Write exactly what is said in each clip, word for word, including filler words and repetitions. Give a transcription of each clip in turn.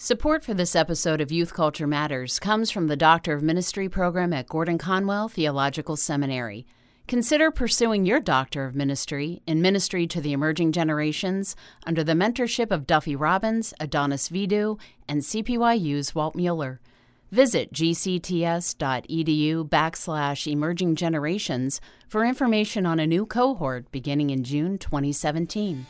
Support for this episode of Youth Culture Matters comes from the Doctor of Ministry program at Gordon Conwell Theological Seminary. Consider pursuing your Doctor of Ministry in Ministry to the Emerging Generations under the mentorship of Duffy Robbins, Adonis Vidu, and C P Y U's Walt Mueller. Visit gcts.edu backslash emerging generations for information on a new cohort beginning in June twenty seventeen.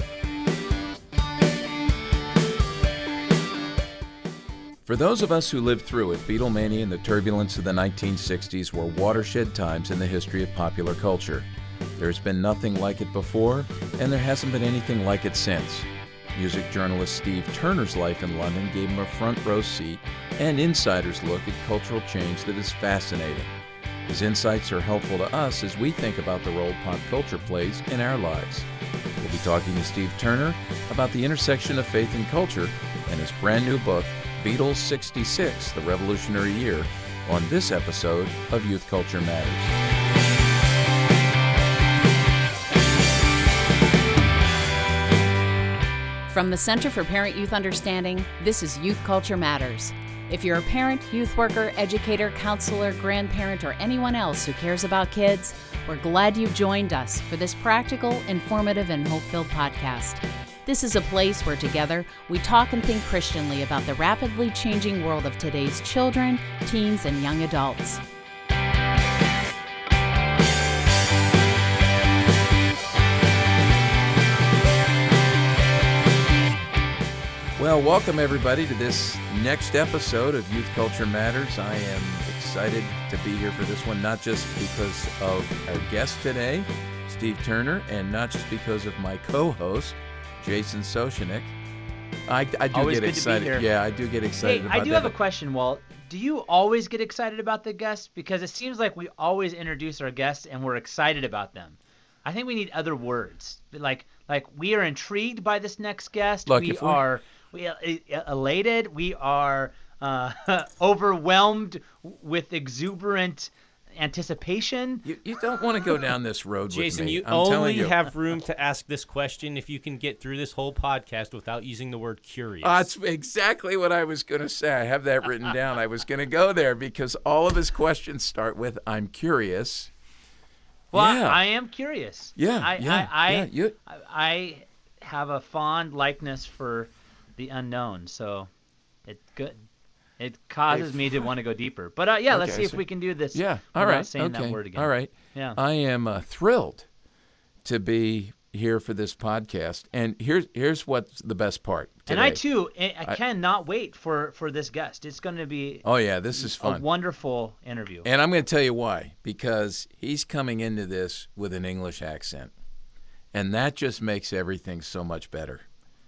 For those of us who lived through it, Beatlemania and the turbulence of the nineteen sixties were watershed times in the history of popular culture. There's been nothing like it before, and there hasn't been anything like it since. Music journalist Steve Turner's life in London gave him a front row seat and insider's look at cultural change that is fascinating. His insights are helpful to us as we think about the role pop culture plays in our lives. We'll be talking to Steve Turner about the intersection of faith and culture and his brand new book, Beatles sixty-six, The Revolutionary Year, on this episode of Youth Culture Matters. From the Center for Parent-Youth Understanding, this is Youth Culture Matters. If you're a parent, youth worker, educator, counselor, grandparent, or anyone else who cares about kids, we're glad you've joined us for this practical, informative, and hope-filled podcast. This is a place where together we talk and think Christianly about the rapidly changing world of today's children, teens, and young adults. Well, welcome everybody to this next episode of Youth Culture Matters. I am excited to be here for this one, not just because of our guest today, Steve Turner, and not just because of my co-host, Jason Sochanek. I, I do always get excited. Yeah, I do get excited hey, about that. I do that. have a question, Walt. Do you always get excited about the guests? Because it seems like we always introduce our guests and we're excited about them. I think we need other words. Like, like we are intrigued by this next guest. Look, we if we- are we are elated. We are uh, overwhelmed with exuberant anticipation. You, you don't want to go down this road Jason, with me. you I'm telling only you. have room to ask this question if you can get through this whole podcast without using the word curious. Uh, that's exactly what I was going to say. I have that written down. I was going to go there because all of his questions start with, I'm curious. Well, yeah. I, I am curious. Yeah, I, yeah, I, I, yeah, you- I, I have a fond likeness for the unknown, so it good. It causes If- me to want to go deeper. But uh, yeah, let's Okay, see if so- we can do this. Yeah, all without right. saying okay. that word again. All right. Yeah. I am uh, thrilled to be here for this podcast. And here's here's what's the best part today. And I too, I, I I- cannot wait for, for this guest. It's going to be Oh, yeah, this is a fun. wonderful interview. And I'm going to tell you why. Because he's coming into this with an English accent. And that just makes everything so much better.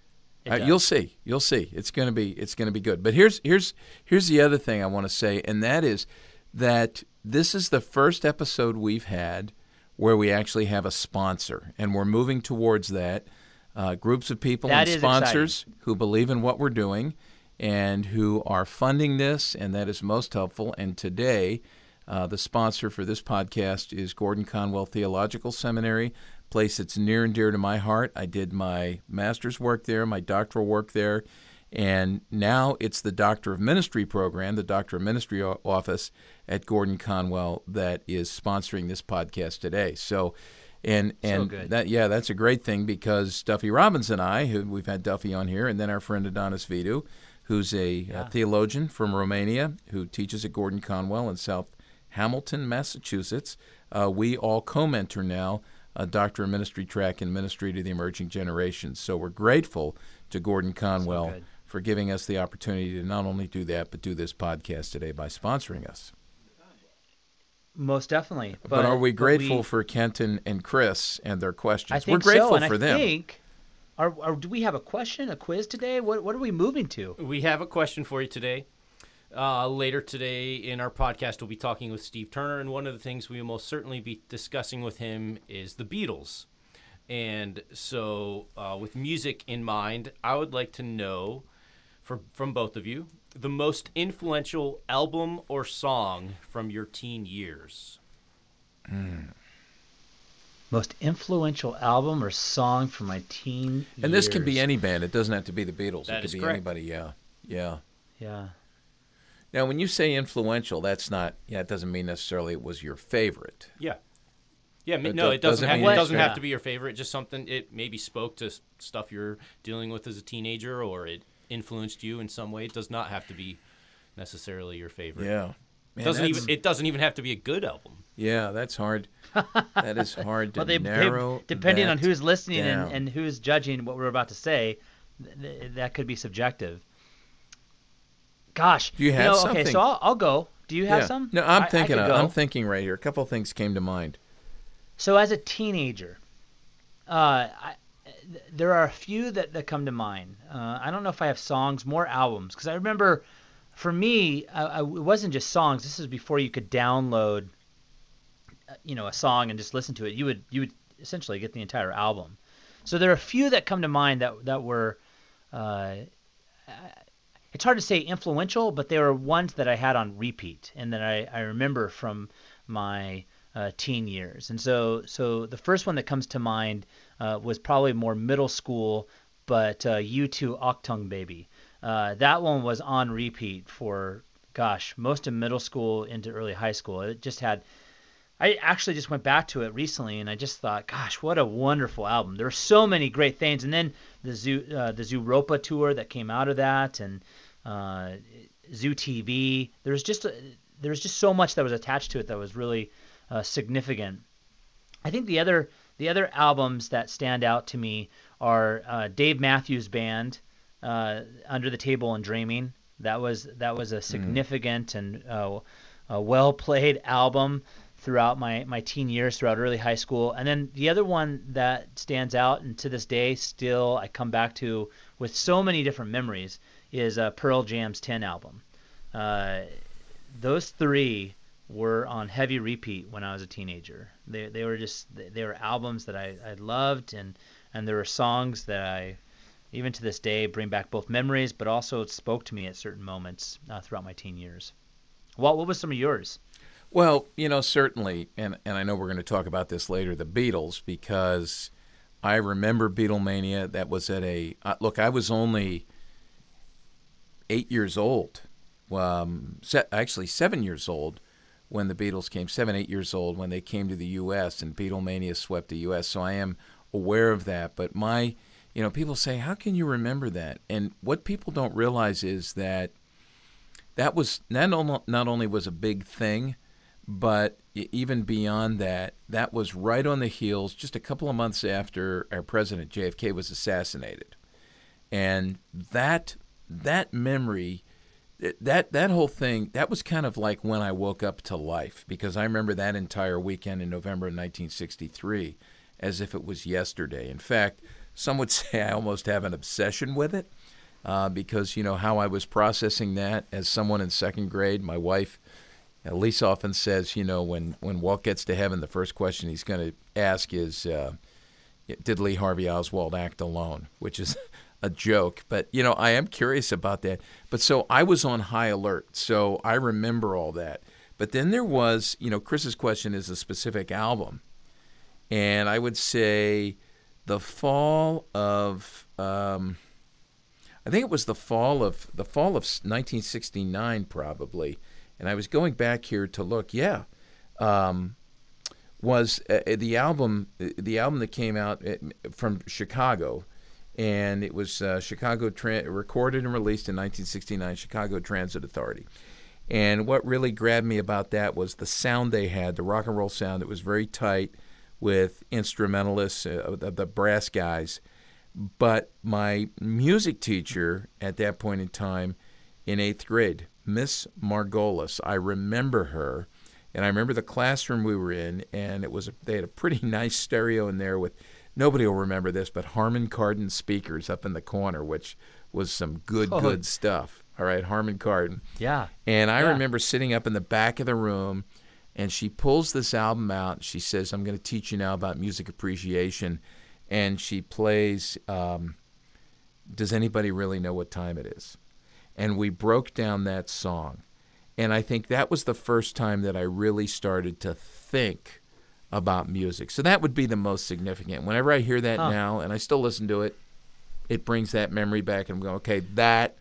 It Uh, does. you'll see. You'll see. It's going to be it's going to be good. But here's here's here's the other thing I want to say, and that is that this is the first episode we've had where we actually have a sponsor, and we're moving towards that. Uh, groups of people That and is sponsors who believe in what we're doing and who are funding this, and that is most helpful. And today, uh, the sponsor for this podcast is Gordon Conwell Theological Seminary, place that's near and dear to my heart. I did my master's work there, my doctoral work there, and now it's the Doctor of Ministry program, the Doctor of Ministry o- office at Gordon Conwell that is sponsoring this podcast today. So, and and good. that yeah, that's a great thing because Duffy Robbins and I, who we've had Duffy on here, and then our friend Adonis Vidu, who's a, Yeah. a theologian from Romania who teaches at Gordon Conwell in South Hamilton, Massachusetts. Uh, we all co-mentor now a Doctor of Ministry track in Ministry to the Emerging Generations. So we're grateful to Gordon Conwell good. for giving us the opportunity to not only do that, but do this podcast today by sponsoring us. Most definitely. But, But, are we but grateful we- for Kenton and Chris and their questions? I think we're grateful so, and for I them. think, are, are, do we have a question, a quiz today? What What are we moving to? We have a question for you today. Uh, later today in our podcast, we'll be talking with Steve Turner, and one of the things we will most certainly be discussing with him is the Beatles. And so uh, with music in mind, I would like to know for, from both of you, the most influential album or song from your teen years. Most influential album or song from my teen And this can be years. any band. It doesn't have to be the Beatles. That it could is be correct. anybody, yeah. Yeah. Yeah. Now, when you say influential, that's not, yeah, it doesn't mean necessarily it was your favorite. Yeah. Yeah, But no, that it doesn't doesn't have, mean it it's doesn't fair. have to be your favorite. Just something, it maybe spoke to s- stuff you're dealing with as a teenager, or it influenced you in some way. It does not have to be necessarily your favorite. Yeah. It Man, doesn't that's- even. It doesn't even have to be a good album. Yeah, that's hard. That is hard to Well, they, narrow. they depending on that who's listening down. and, and who's judging what we're about to say, th- th- that could be subjective. Gosh. Do you have know, something? Okay, so I'll, I'll go. Do you have Yeah. some? No, I'm I- I thinking. could of, I'm go. thinking right here. A couple of things came to mind. So as a teenager, uh, I, th- there are a few that, that come to mind. Uh, I don't know if I have songs, more albums, because I remember, for me, I, I, it wasn't just songs. This is before you could download, uh, you know, a song and just listen to it. You would you would essentially get the entire album. So there are a few that come to mind that that were. Uh, it's hard to say influential, but they were ones that I had on repeat and that I, I remember from my uh, teen years. And so so the first one that comes to mind uh, was probably more middle school, but uh, U two Octung Baby. Uh, that one was on repeat for, gosh, most of middle school into early high school. It just had I actually just went back to it recently, and I just thought, gosh, what a wonderful album. There are so many great things. And then the Zoo, uh, the Zooropa tour that came out of that, and uh, Zoo T V. There's just a, there's just so much that was attached to it that was really uh, significant. I think the other the other albums that stand out to me are uh, Dave Matthews Band, uh, Under the Table and Dreaming. That was that was a significant and uh, a well played album throughout my, my teen years, throughout early high school. And then the other one that stands out, and to this day still I come back to with so many different memories, is uh, Pearl Jam's ten album. Uh, those three were on heavy repeat when I was a teenager. They they were just they were albums that I, I loved, and, and there were songs that I, even to this day, bring back both memories, but also it spoke to me at certain moments uh, throughout my teen years. Walt, what was some of yours? Well, you know, certainly, and, and I know we're going to talk about this later, the Beatles, because I remember Beatlemania. That was at a, uh, look, I was only eight years old, um, se- actually seven years old when the Beatles came, seven, eight years old when they came to the U S and Beatlemania swept the U S, so I am aware of that. But my, you know, people say, how can you remember that? And what people don't realize is that that was, not only, not only was a big thing, but even beyond that, that was right on the heels, just a couple of months after our president, J F K, was assassinated. And that that memory, that that whole thing, that was kind of like when I woke up to life, because I remember that entire weekend in November of nineteen sixty-three as if it was yesterday. In fact, some would say I almost have an obsession with it, uh, because, you know, how I was processing that as someone in second grade. My wife, Elise, often says, you know, when, when Walt gets to heaven, the first question he's going to ask is, uh, did Lee Harvey Oswald act alone? Which is a joke. But, you know, I am curious about that. But so I was on high alert. So I remember all that. But then there was, you know, Chris's question is a specific album. And I would say the fall of, um, I think it was the fall of, the fall of nineteen sixty-nine probably. And I was going back here to look. Yeah, um, was uh, the album the album that came out from Chicago, and it was uh, Chicago tra- recorded and released in nineteen sixty-nine. Chicago Transit Authority. And what really grabbed me about that was the sound they had, the rock and roll sound. It was very tight with instrumentalists, uh, the, the brass guys. But my music teacher at that point in time, in eighth grade, Miss Margolis, I remember her, and I remember the classroom we were in, and it was a, they had a pretty nice stereo in there with, nobody will remember this, but Harman Kardon speakers up in the corner, which was some good, Oh. good stuff. All right, Harman Kardon. Yeah. And I Yeah. remember sitting up in the back of the room, and she pulls this album out, and she says, I'm going to teach you now about music appreciation. And she plays, um, Does Anybody Really Know What Time It Is? And we broke down that song. And I think that was the first time that I really started to think about music. So that would be the most significant. Whenever I hear that Huh. now, and I still listen to it, it brings that memory back, and I'm going, okay, that,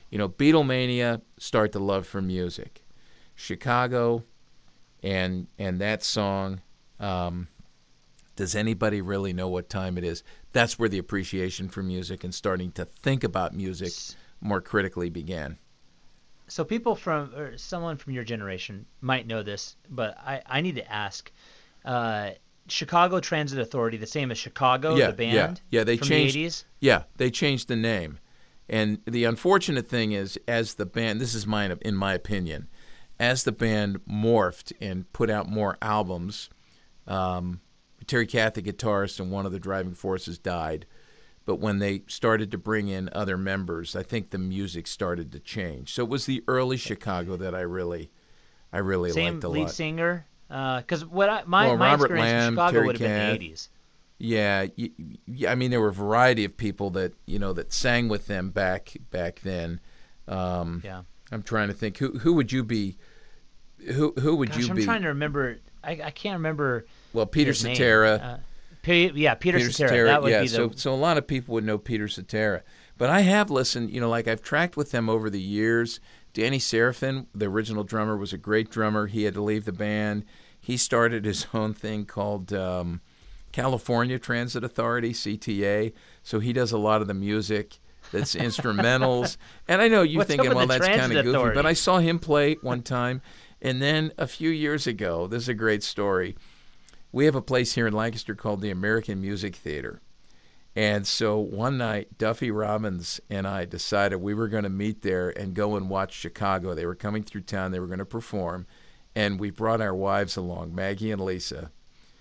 You know, Beatlemania, start the love for music. Chicago, and and that song, um, does anybody really know what time it is? That's where the appreciation for music and starting to think about music more critically began. So people from, or someone from your generation might know this, but I, I need to ask. Uh, Chicago Transit Authority, the same as Chicago, yeah, the band yeah, yeah, they from changed, the eighties? Yeah, they changed the name. And the unfortunate thing is, as the band, this is mine, in my opinion, as the band morphed and put out more albums, um, Terry Kath, the guitarist and one of the driving forces, died. But when they started to bring in other members, I think the music started to change. So it was the early Chicago that I really, I really Same liked a lead lot. singer, because uh, what I, my well, my Robert experience Lamb, in Chicago Terry would have been Kath. the eighties. Yeah, y- y- I mean there were a variety of people that you know that sang with them back back then. Um, Yeah, I'm trying to think who who would you be? Who who would Gosh, you I'm be? trying to remember. I, I can't remember. Well, Peter his name. Cetera. Uh, P- yeah, Peter, Peter Cetera. Cetera, That would yeah. be the. So so a lot of people would know Peter Cetera, but I have listened. You know, like I've tracked with them over the years. Danny Serafin, the original drummer, was a great drummer. He had to leave the band. He started his own thing called um, California Transit Authority, C T A. So he does a lot of the music that's instrumentals. And I know you're What's thinking, up with well, the that's kind Transit of goofy. Authority? But I saw him play one time. And then a few years ago, this is a great story. We have a place here in Lancaster called the American Music Theater. And so one night, Duffy Robbins and I decided we were going to meet there and go and watch Chicago. They were coming through town. They were going to perform. And we brought our wives along, Maggie and Lisa.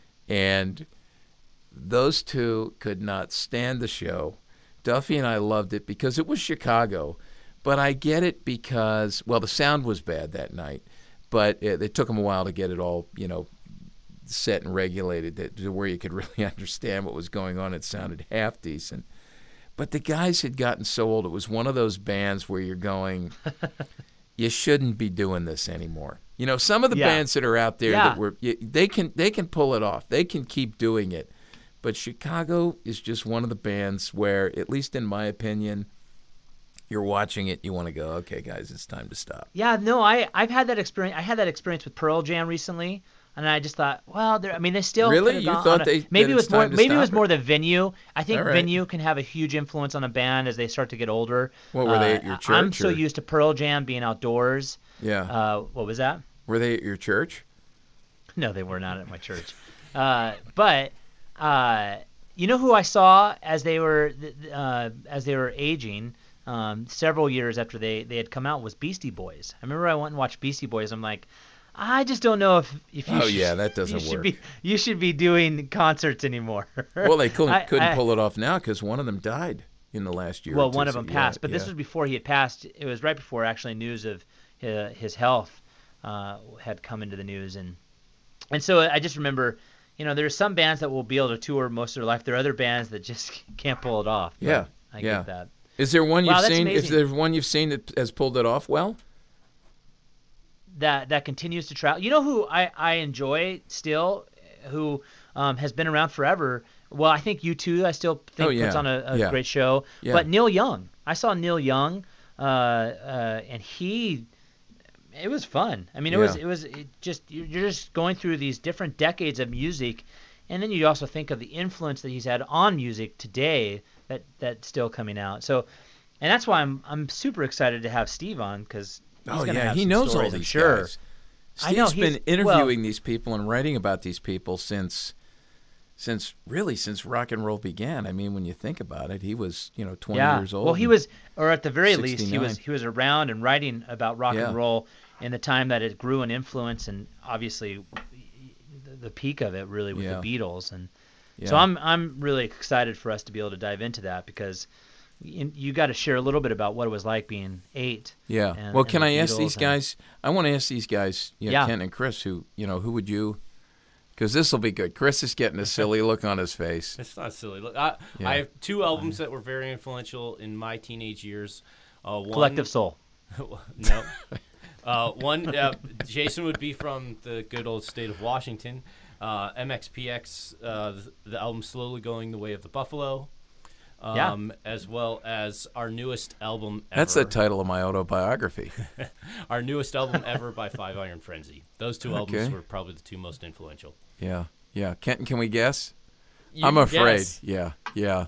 And those two could not stand the show. Duffy and I loved it because it was Chicago. But I get it because, well, the sound was bad that night. But it, it took them a while to get it all, you know, set and regulated to, to where you could really understand what was going on. It sounded half decent. But the guys had gotten so old. It was one of those bands where you're going, you shouldn't be doing this anymore. You know, some of the Yeah. bands that are out there Yeah. that were, they can they can pull it off. They can keep doing it. But Chicago is just one of the bands where, at least in my opinion, you're watching it, you want to go, okay, guys, it's time to stop. Yeah, no, I I've had that experience. I had that experience with Pearl Jam recently, and I just thought, well, they're, I mean, they still Really? could've You gone thought on a- they- maybe that it was it's more time to maybe it was stop more it? the venue. I think All right. venue can have a huge influence on a band as they start to get older. What, were they Uh, at your I'm church, so or- used to Pearl Jam being outdoors. Yeah. Uh, what was that? Were they at your church? No, they were not at my church. Uh, but uh, you know who I saw as they were uh, as they were aging, um, several years after they, they had come out, was Beastie Boys. I remember I went and watched Beastie Boys. I'm like, I just don't know if, if you Oh, should, yeah, that doesn't you should work. Be, you should be doing concerts anymore. Well, they couldn't, I- couldn't I- pull it off now because one of them died in the last year. or Well, two, one of so- them yeah, passed, but this yeah. was before he had passed. It was right before actually news of his, his health uh, had come into the news, and and so I just remember, you know, there's some bands that will be able to tour most of their life. There are other bands that just can't pull it off. But Yeah, I yeah. get that. Is there one Wow, you've that's seen? Is amazing. there one you've seen that has pulled it off well? That that continues to travel. You know who I, I enjoy still, who um, has been around forever. Well, I think U two I still think Oh, yeah. puts on a, a Yeah. great show. Yeah. But Neil Young, I saw Neil Young, uh, uh, and he, it was fun. I mean, it was Yeah. it was it just you're you're just going through these different decades of music, and then you also think of the influence that he's had on music today that that's still coming out. So, and that's why I'm I'm super excited to have Steve on because. Oh yeah, he knows all these sure. guys. I know, Steve's been he's- interviewing well- these people and writing about these people since, since really since rock and roll began. I mean, when you think about it, he was you know twenty yeah. years old. Well, he and- was, or at the very least, he was sixty-nine. he was around and writing about rock Yeah. and roll in the time that it grew in influence, and obviously, the, the peak of it really with Yeah. the Beatles, and Yeah. so I'm I'm really excited for us to be able to dive into that because you, you got to share a little bit about what it was like being eight. Yeah. and- well, and can the I ask Beatles these and- guys? I want to ask these guys, you know, Yeah. Kent and Chris, who you know, who would you? Because this will be good. Chris is getting a silly look on his face. It's not silly. Look, I, Yeah. I have two albums that were very influential in my teenage years. Uh, one, Collective Soul. no. Uh, one, uh, Jason would be from the good old state of Washington. Uh, M X P X, uh, the, the album Slowly Going the Way of the Buffalo. um, yeah. as well as our newest album ever. That's the title of my autobiography. Our newest album ever by Five Iron Frenzy. Those two okay. albums were probably the two most influential. Yeah, yeah. Kenton, can we guess? You I'm afraid. Guess. Yeah, yeah.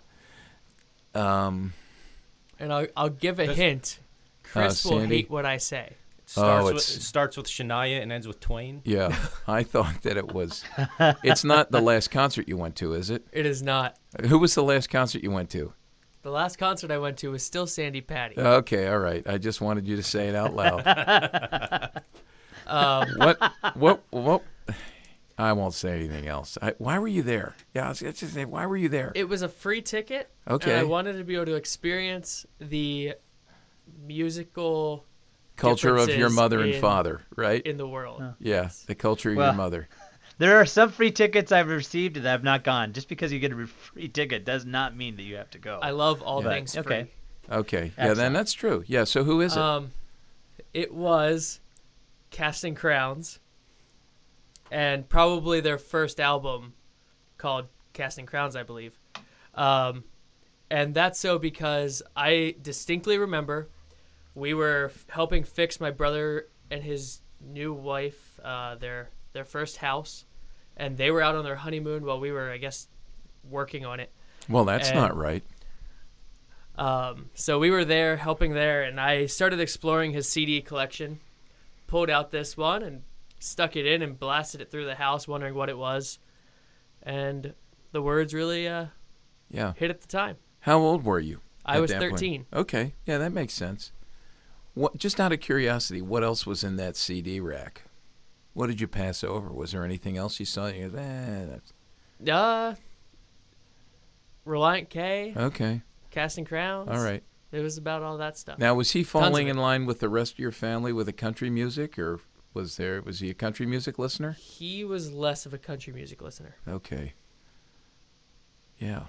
Um, and I'll I'll give a hint. Chris uh, will hate what I say. Starts oh, with, it starts with Shania and ends with Twain. Yeah, I thought that it was. It's not the last concert you went to, is it? It is not. Who was the last concert you went to? The last concert I went to was still Sandy Patty. Okay, all right. I just wanted you to say it out loud. um, what? What? What? I won't say anything else. I, why were you there? Yeah, I was just say, why were you there? It was a free ticket. Okay. And I wanted to be able to experience the musical culture of your mother and in, father, right? In the world. Oh. Yeah, yes. The culture of well, your mother. There are some free tickets I've received that have not gone. Just because you get a free ticket does not mean that you have to go. I love all yeah. things free. Okay. Okay. Excellent. Yeah, then that's true. Yeah, so who is it? Um, it was Casting Crowns, and probably their first album called Casting Crowns, I believe. Um, and that's so because I distinctly remember we were f- helping fix my brother and his new wife, uh, their their first house, and they were out on their honeymoon while we were, I guess, working on it. Well, that's and, not right. Um, so we were there, helping there, and I started exploring his C D collection, pulled out this one, and stuck it in and blasted it through the house, wondering what it was. And the words really uh, yeah. hit at the time. How old were you? I was thirteen. Point? Okay, yeah, that makes sense. What? Just out of curiosity, what else was in that C D rack? What did you pass over? Was there anything else you saw? You go, eh, that's... Uh, Reliant K. Okay. Casting Crowns. All right. It was about all that stuff. Now, was he falling in line with the rest of your family with the country music, or was there was he a country music listener? He was less of a country music listener. Okay. Yeah.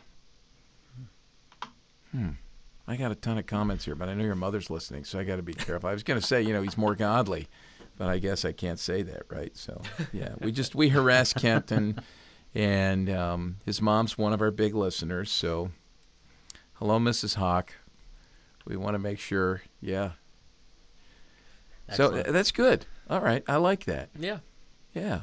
Hmm. I got a ton of comments here, but I know your mother's listening, so I got to be careful. I was going to say, you know, he's more godly, but I guess I can't say that, right? So, yeah, we just we harass Kent, and and um, his mom's one of our big listeners. So, hello, Missus Hawk. We want to make sure, yeah. Excellent. So uh, that's good. All right, I like that. Yeah. Yeah.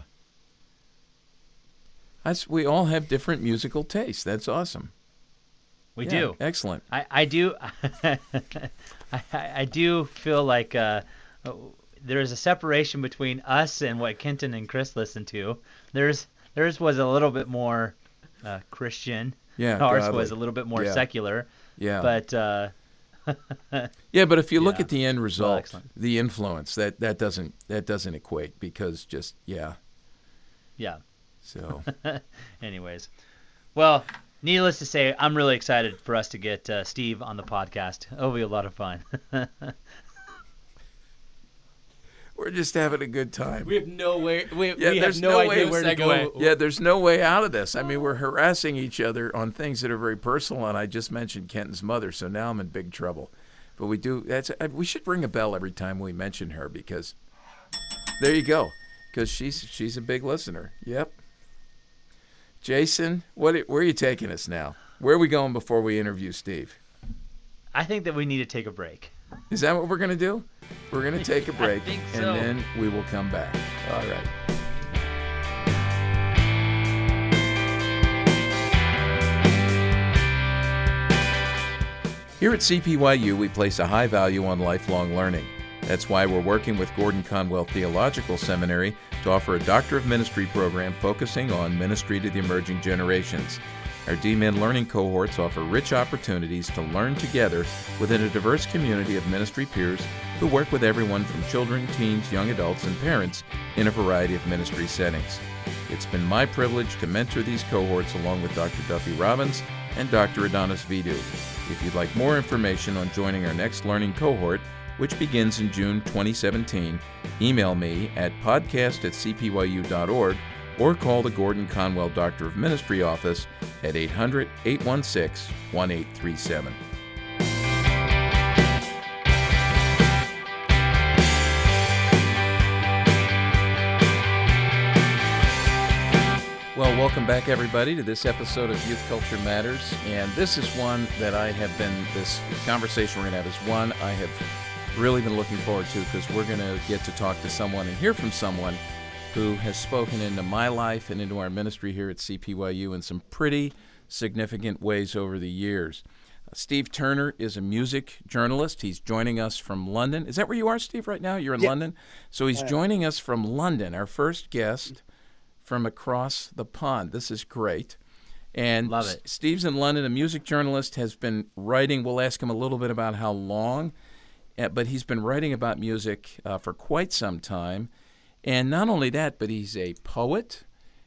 That's we all have different musical tastes. That's awesome. We yeah, do. Excellent. I, I do I, I do feel like uh, there is a separation between us and what Kenton and Chris listen to. There's theirs was a little bit more uh, Christian. Yeah. Ours godly. was a little bit more yeah. secular. Yeah. But uh, yeah, but if you yeah. look at the end result, well, the influence that, that doesn't that doesn't equate because just yeah. Yeah. So. Anyways, well. Needless to say, I'm really excited for us to get uh, Steve on the podcast. It'll be a lot of fun. We're just having a good time. We have no way. We, yeah, we have there's no, no idea way where to go. Yeah, there's no way out of this. I mean, we're harassing each other on things that are very personal, and I just mentioned Kenton's mother, so now I'm in big trouble. But we do. That's we should ring a bell every time we mention her because there you go. Because she's she's a big listener. Yep. Jason, what? Where are you taking us now? Where are we going before we interview Steve? I think that we need to take a break. Is that what we're going to do? We're going to take a break, I think so. and then we will come back. All right. Here at C P Y U, we place a high value on lifelong learning. That's why we're working with Gordon Conwell Theological Seminary to offer a Doctor of Ministry program focusing on ministry to the emerging generations. Our D Min learning cohorts offer rich opportunities to learn together within a diverse community of ministry peers who work with everyone from children, teens, young adults, and parents in a variety of ministry settings. It's been my privilege to mentor these cohorts along with Doctor Duffy Robbins and Doctor Adonis Vidu. If you'd like more information on joining our next learning cohort, which begins in June twenty seventeen, email me at podcast at c p y u dot org or call the Gordon Conwell Doctor of Ministry office at eight hundred, eight one six, one eight three seven. Well, welcome back, everybody, to this episode of Youth Culture Matters. And this is one that I have been, this conversation we're going to have is one I have really been looking forward to, because we're going to get to talk to someone and hear from someone who has spoken into my life and into our ministry here at C P Y U in some pretty significant ways over the years. Uh, Steve Turner is a music journalist. He's joining us from London. Is that where you are, Steve, right now? You're in yeah. London? So he's Yeah. joining us from London, our first guest from across the pond. This is great. And Love it. S- Steve's in London, a music journalist, has been writing. We'll ask him a little bit about how long, uh, but he's been writing about music uh, for quite some time. And not only that, but he's a poet,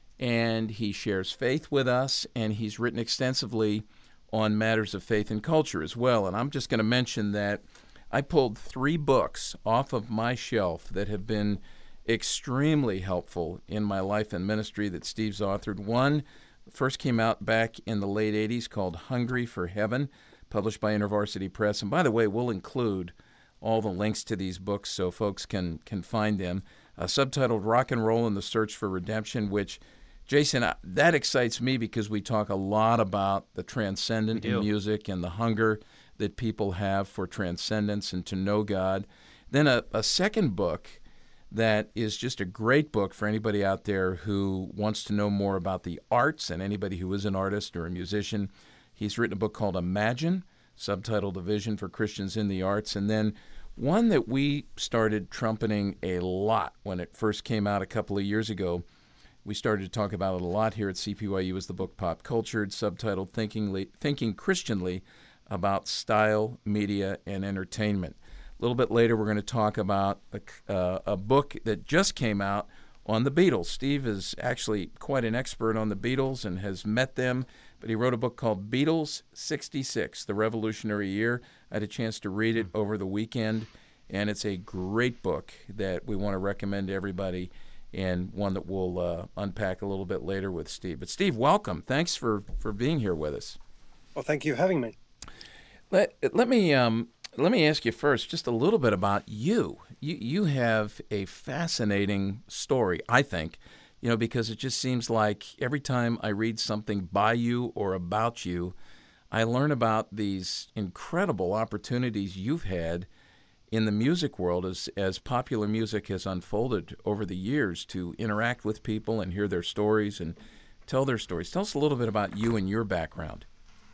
and he shares faith with us, and he's written extensively on matters of faith and culture as well. And I'm just going to mention that I pulled three books off of my shelf that have been extremely helpful in my life and ministry that Steve's authored. One first came out back in the late eighties called Hungry for Heaven, published by InterVarsity Press. And by the way, we'll include all the links to these books so folks can, can find them. Uh, subtitled Rock and Roll in the Search for Redemption, which, Jason, uh, that excites me because we talk a lot about the transcendent in music and the hunger that people have for transcendence and to know God. Then a, a second book that is just a great book for anybody out there who wants to know more about the arts and anybody who is an artist or a musician. He's written a book called Imagine, subtitled A Vision for Christians in the Arts. And then one that we started trumpeting a lot when it first came out a couple of years ago. We started to talk about it a lot here at C P Y U as the book Pop Cultured, subtitled Thinking, Thinking Christianly About Style, Media, and Entertainment. A little bit later, we're going to talk about a, uh, a book that just came out on the Beatles. Steve is actually quite an expert on the Beatles and has met them, but he wrote a book called Beatles sixty-six, The Revolutionary Year. I had a chance to read it over the weekend, and it's a great book that we want to recommend to everybody, and one that we'll uh, unpack a little bit later with Steve. But Steve, welcome. Thanks for, for being here with us. Well, thank you for having me. Let, let me... Um, Let me ask you first just a little bit about you. You you have a fascinating story, I think, you know, because it just seems like every time I read something by you or about you, I learn about these incredible opportunities you've had in the music world as, as popular music has unfolded over the years to interact with people and hear their stories and tell their stories. Tell us a little bit about you and your background.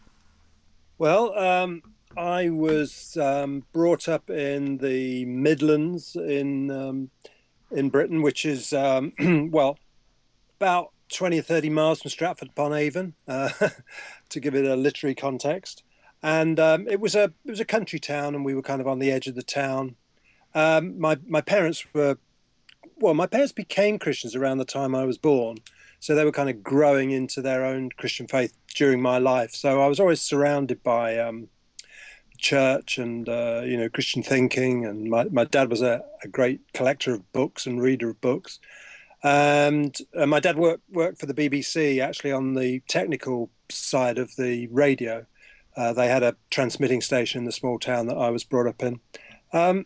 Well, um, I was um, brought up in the Midlands in um, in Britain, which is, um, well, about twenty or thirty miles from Stratford-upon-Avon, uh, to give it a literary context. And um, it was a it was a country town, and we were kind of on the edge of the town. Um, my my parents were, well, my parents became Christians around the time I was born, so they were kind of growing into their own Christian faith during my life. So I was always surrounded by um, church and uh, you know, Christian thinking, and my, my dad was a, a great collector of books and reader of books. And uh, my dad worked worked for the B B C, actually, on the technical side of the radio. Uh, they had a transmitting station in the small town that I was brought up in. Um,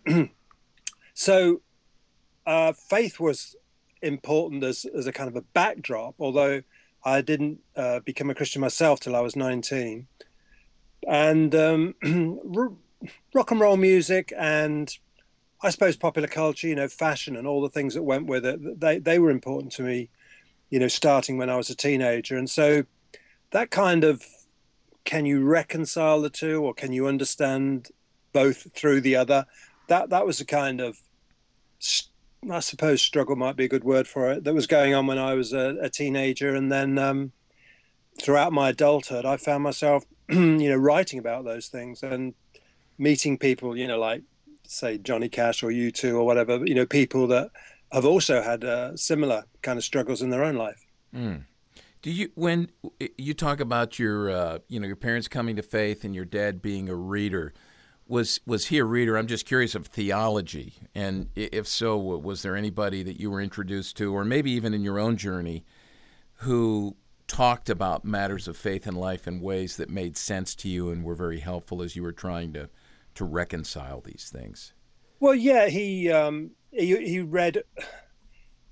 so uh, faith was important as, as a kind of a backdrop, although I didn't uh, become a Christian myself till I was nineteen. And um, rock and roll music and, I suppose, popular culture, you know, fashion and all the things that went with it, they, they were important to me, you know, starting when I was a teenager. And so that kind of, can you reconcile the two, or can you understand both through the other? That that was a kind of, I suppose, struggle might be a good word for it, that was going on when I was a, a teenager. And then um, throughout my adulthood, I found myself, you know, writing about those things and meeting people, you know, like, say, Johnny Cash or U two or whatever, you know, people that have also had uh, similar kind of struggles in their own life. Mm. Do you, when you talk about your, uh, you know, your parents coming to faith and your dad being a reader, was was he a reader? I'm just curious of theology, and if so, was there anybody that you were introduced to, or maybe even in your own journey, who talked about matters of faith and life in ways that made sense to you and were very helpful as you were trying to to reconcile these things? Well, yeah, he um, he, he read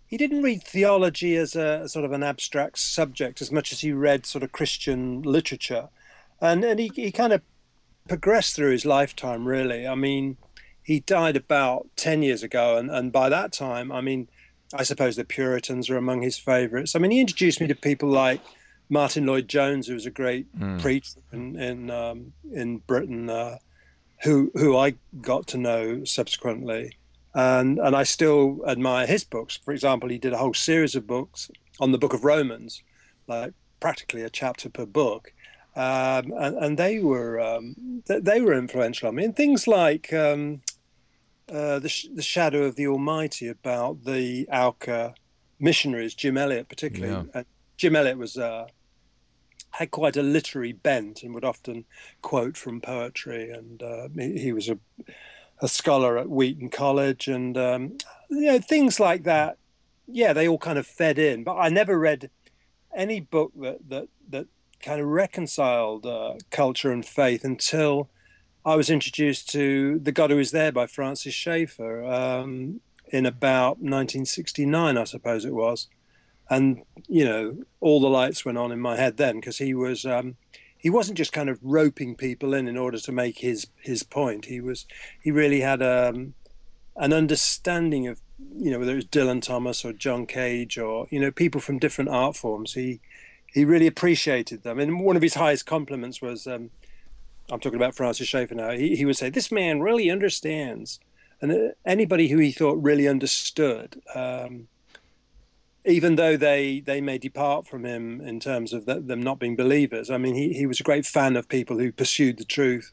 he didn't read theology as a sort of an abstract subject as much as he read sort of Christian literature, and and he he kind of progressed through his lifetime, really. I mean, he died about ten years ago, and and by that time, I mean, I suppose the Puritans were among his favorites. I mean, he introduced me to people like Martin Lloyd-Jones, who was a great mm. preacher in in, um, in Britain, uh, who who I got to know subsequently, and and I still admire his books. For example, he did a whole series of books on the Book of Romans, like practically a chapter per book, um, and and they were um, they were influential on me. And things like um, uh, the Sh- the Shadow of the Almighty, about the Auca missionaries, Jim Elliot particularly. Yeah. And Jim Elliot was. Uh, had quite a literary bent and would often quote from poetry, and uh, he, he was a, a scholar at Wheaton College, and um, you know, things like that. Yeah, they all kind of fed in, but I never read any book that that that kind of reconciled uh, culture and faith until I was introduced to The God Who Is There by Francis Schaeffer um, in about nineteen sixty-nine, I suppose it was. And, you know, all the lights went on in my head then, because he was um, he wasn't just kind of roping people in in order to make his his point. He was he really had um, an understanding of, you know, whether it was Dylan Thomas or John Cage or, you know, people from different art forms. He he really appreciated them. And one of his highest compliments was, um, I'm talking about Francis Schaeffer now, he, he would say, "This man really understands." And uh, anybody who he thought really understood, um, even though they, they may depart from him in terms of the, them not being believers. I mean, he, he was a great fan of people who pursued the truth.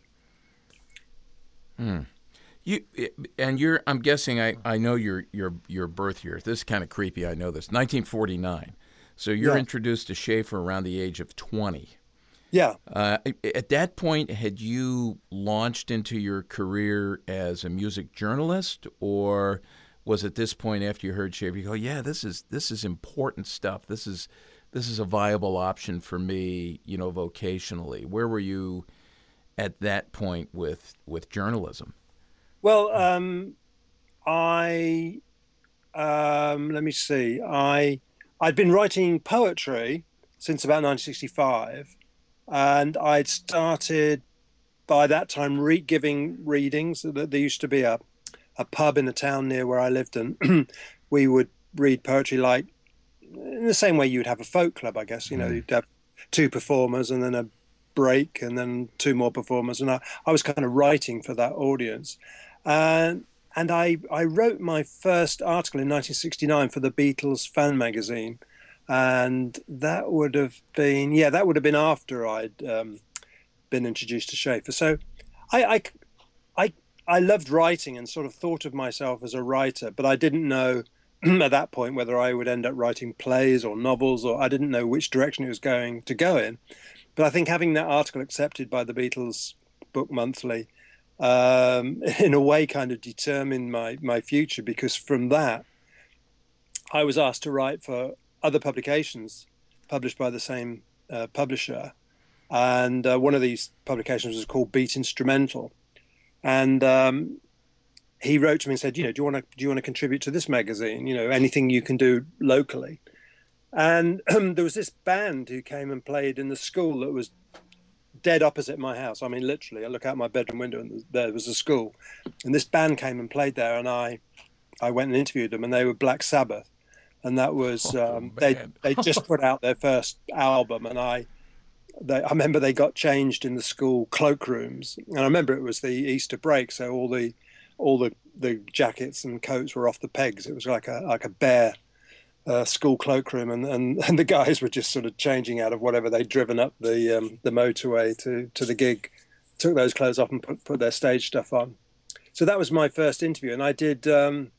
Hmm. You and you're. I'm guessing. I, I know your your your birth year. This is kind of creepy. I know this. nineteen forty-nine. So you're Yeah. introduced to Schaeffer around the age of twenty. Yeah. Uh, at that point, had you launched into your career as a music journalist, or was at this point after you heard Schaeffer, you go, yeah, this is this is important stuff. This is this is a viable option for me, you know, vocationally. Where were you at that point with with journalism? Well, um, I um, let me see. I I'd been writing poetry since about nineteen sixty-five, and I'd started by that time re- giving readings. There used to be a a pub in a town near where I lived, and we would read poetry like in the same way you'd have a folk club, I guess. You know, you'd have two performers and then a break and then two more performers, and I, I was kind of writing for that audience. And and I, I wrote my first article in nineteen sixty-nine for the Beatles fan magazine, and that would have been yeah that would have been after I'd um, been introduced to Schaeffer. So I, I I I loved writing and sort of thought of myself as a writer, but I didn't know at that point whether I would end up writing plays or novels, or I didn't know which direction it was going to go in. But I think having that article accepted by the Beatles Book Monthly um, in a way kind of determined my, my future, because from that I was asked to write for other publications published by the same uh, publisher. And uh, one of these publications was called Beat Instrumental. And um, he wrote to me and said, you know, do you want to do you want to contribute to this magazine? You know, anything you can do locally. And um, there was this band who came and played in the school that was dead opposite my house. I mean, literally, I look out my bedroom window and there was a school. And this band came and played there, and I, I went and interviewed them, and they were Black Sabbath, and that was Oh, um, they man. they just put out their first album, and I. They, I remember they got changed in the school cloakrooms, and I remember it was the Easter break, so all the all the, the jackets and coats were off the pegs. It was like a like a bare uh, school cloakroom, and, and, and the guys were just sort of changing out of whatever they'd driven up the um, the motorway to, to the gig, took those clothes off and put, put their stage stuff on. So that was my first interview, and I did. Um,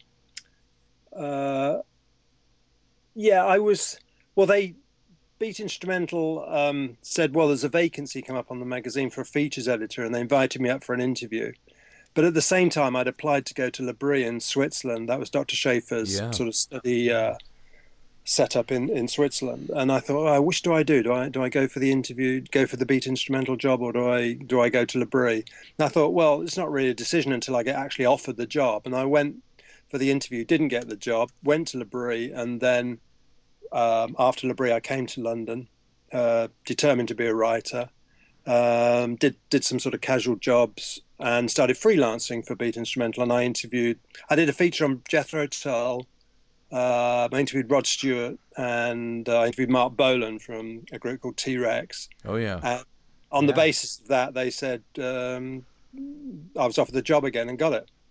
uh, yeah, I was. Well, they. Beat Instrumental um, said, well, there's a vacancy come up on the magazine for a features editor, and they invited me up for an interview. But at the same time, I'd applied to go to L'Abri in Switzerland. That was Doctor Schaeffer's Yeah. sort of study uh, setup in, in Switzerland. And I thought, oh, which do I do? Do I do I go for the interview, go for the Beat Instrumental job, or do I do I go to L'Abri? And I thought, well, it's not really a decision until I get actually offered the job. And I went for the interview, didn't get the job, went to L'Abri, and then um, after L'Abri, I came to London, uh, determined to be a writer. Um, did did some sort of casual jobs and started freelancing for Beat Instrumental. And I interviewed, I did a feature on Jethro Tull. Uh, I interviewed Rod Stewart, and uh, I interviewed Mark Bolan from a group called T-Rex. Oh yeah. And on Yeah. the basis of that, they said um, I was offered the job again and got it.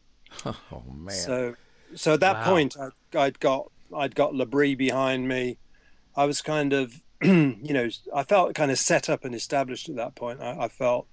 Oh man. So, so at that Wow. point, I, I'd got I'd got L'Abri behind me. I was kind of, you know, I felt kind of set up and established at that point. I, I felt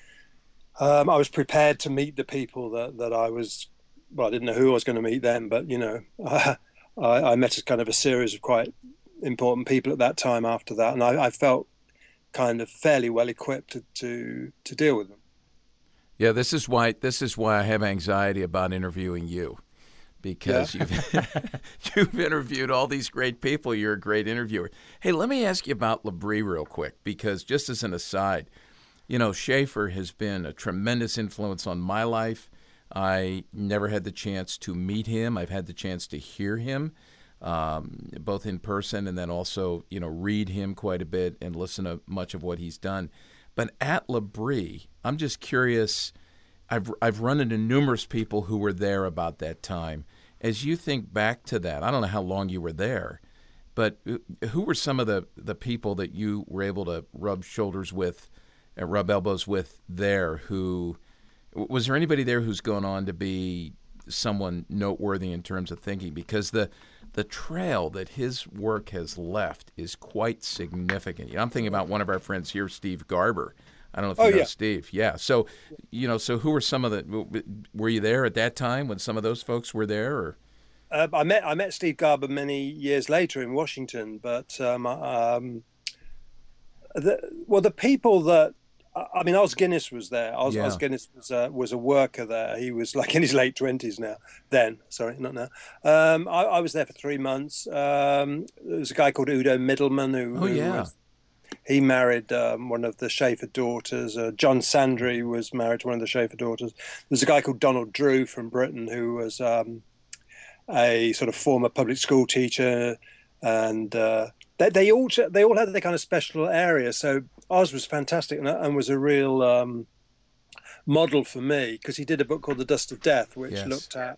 um, I was prepared to meet the people that, that I was. Well, I didn't know who I was going to meet then, but you know, I, I met a kind of a series of quite important people at that time. After that, and I, I felt kind of fairly well equipped to, to to deal with them. Yeah, this is why this is why I have anxiety about interviewing you, because Yeah. you've you've interviewed all these great people. You're a great interviewer. Hey, let me ask you about L'Abri real quick, because just as an aside, you know, Schaefer has been a tremendous influence on my life. I never had the chance to meet him. I've had the chance to hear him, um, both in person and then also, you know, read him quite a bit and listen to much of what he's done. But at L'Abri, I'm just curious. I've I've run into numerous people who were there about that time. As you think back to that, I don't know how long you were there, but who were some of the, the people that you were able to rub shoulders with, uh, rub elbows with there? Who was there anybody there who's gone on to be someone noteworthy in terms of thinking? Because the the trail that his work has left is quite significant. You know, I'm thinking about one of our friends here, Steve Garber. I don't know if you Oh, know yeah. Steve. Yeah. So, you know, so who were some of the? Were you there at that time when some of those folks were there? Or Uh, I met I met Steve Garber many years later in Washington, but um, um, the, well, the people that I mean, Os Guinness was there. Os, Yeah. Os Guinness was a, was a worker there. He was like in his late twenties now. Then, sorry, not now. Um, I, I was there for three months. Um, there was a guy called Udo Middleman who. Oh, who yeah. was- he married um, one of the Schaefer daughters. Uh, John Sandry was married to one of the Schaefer daughters. There's a guy called Donald Drew from Britain who was um, a sort of former public school teacher, and uh, they, they all they all had their kind of special area. So Oz was fantastic and, and was a real um, model for me, because he did a book called The Dust of Death, which Yes. looked at,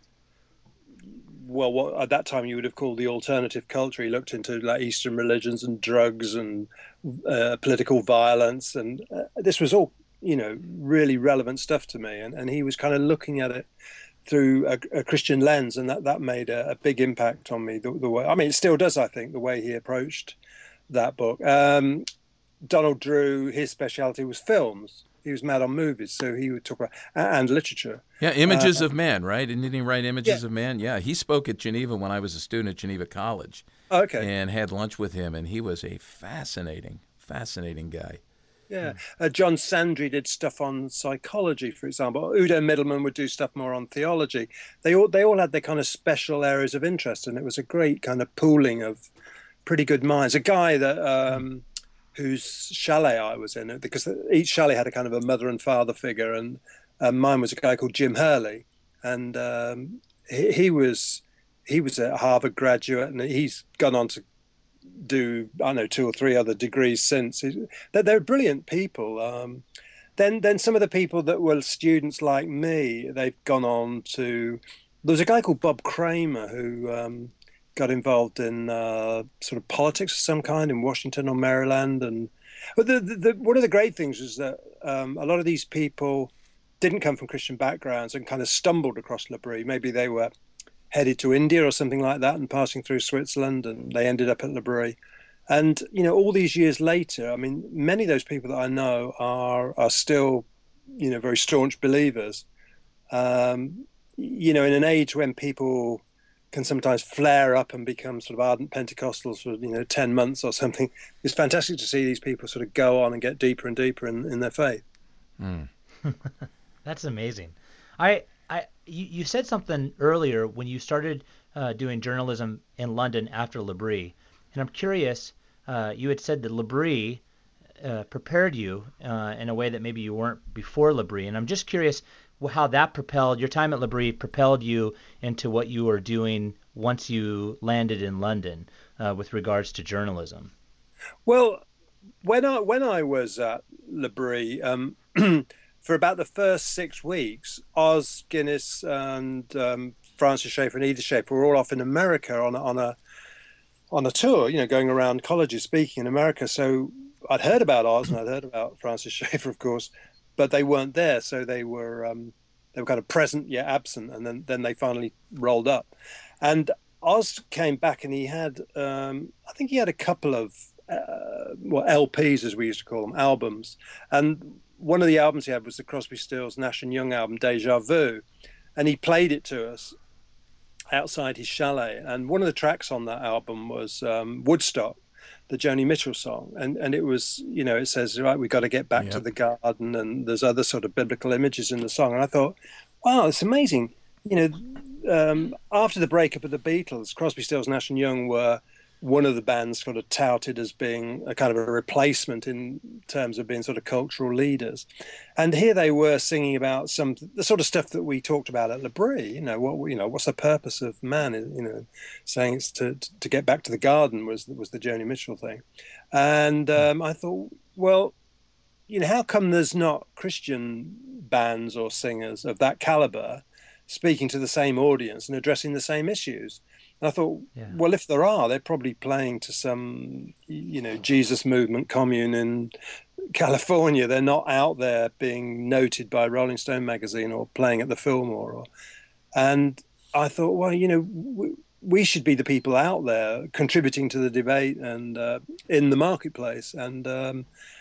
well, what at that time you would have called the alternative culture. He looked into like Eastern religions and drugs and uh, political violence, and uh, this was all, you know, really relevant stuff to me. And, and he was kind of looking at it through a, a Christian lens, and that that made a, a big impact on me. The, the way, I mean, it still does, I think, the way he approached that book. Um, Donald Drew, his specialty was films. He was mad on movies, so he would talk about and literature. yeah, Images of Man, right? Didn't he write Images Yeah. of Man? Yeah, he spoke at Geneva when I was a student at Geneva College, Okay. and had lunch with him, and he was a fascinating, fascinating guy. Yeah, uh, John Sandry did stuff on psychology, for example. Udo Middleman would do stuff more on theology. They all they all had their kind of special areas of interest, and it was a great kind of pooling of pretty good minds. A guy that um, whose chalet I was in, because each chalet had a kind of a mother and father figure, and uh, mine was a guy called Jim Hurley, and um, he, he was he was a Harvard graduate, and he's gone on to do, I don't know, two or three other degrees since. They're, they're brilliant people. Um, then, then some of the people that were students like me, they've gone on to. There was a guy called Bob Kramer who um, got involved in uh, sort of politics of some kind in Washington or Maryland. And but the, the, the, one of the great things is that um, a lot of these people didn't come from Christian backgrounds and kind of stumbled across L'Abri. Maybe they were headed to India or something like that and passing through Switzerland, and they ended up at L'Abri. And, you know, all these years later, I mean, many of those people that I know are are still, you know, very staunch believers. Um, you know, in an age when people can sometimes flare up and become sort of ardent Pentecostals for, you know, ten months or something, it's fantastic to see these people sort of go on and get deeper and deeper in, in their faith. Mm. That's amazing. I, I, you, you said something earlier when you started uh, doing journalism in London after L'Abri, and I'm curious. Uh, you had said that L'Abri uh, prepared you uh, in a way that maybe you weren't before L'Abri, and I'm just curious. how that propelled your time at L'Abri propelled you into what you were doing once you landed in London uh, with regards to journalism. Well, when I when I was at L'Abri, um, for about the first six weeks, Os Guinness and um, Francis Schaeffer and Edith Schaeffer were all off in America on a, on a on a tour, you know, going around colleges speaking in America. So I'd heard about Os and I'd heard about Francis Schaeffer, of course, but they weren't there. So they were um, they were kind of present yet absent, and then then they finally rolled up. And Os came back, and he had um, I think he had a couple of uh, well L Ps, as we used to call them, albums, and one of the albums he had was the Crosby, Stills, Nash and Young album, Deja Vu, and he played it to us outside his chalet. And one of the tracks on that album was um, Woodstock, the Joni Mitchell song, and and it was, you know, it says, right, we got to get back yep. to the garden, and there's other sort of biblical images in the song. And I thought, wow, it's amazing. You know, um, after the breakup of the Beatles, Crosby, Stills, Nash and Young were one of the bands sort of touted as being a kind of a replacement in terms of being sort of cultural leaders. And here they were singing about some the sort of stuff that we talked about at L'Abri. You know, what you know, what's the purpose of man? You know, saying it's to to get back to the garden was was the Joni Mitchell thing. And um, I thought, well, you know, how come there's not Christian bands or singers of that caliber speaking to the same audience and addressing the same issues? And I thought, yeah. well, if there are, they're probably playing to some, you know, Jesus movement commune in California. They're not out there being noted by Rolling Stone magazine or playing at the Fillmore. Or, and I thought, well, you know, we, we should be the people out there contributing to the debate and uh, in the marketplace. And um,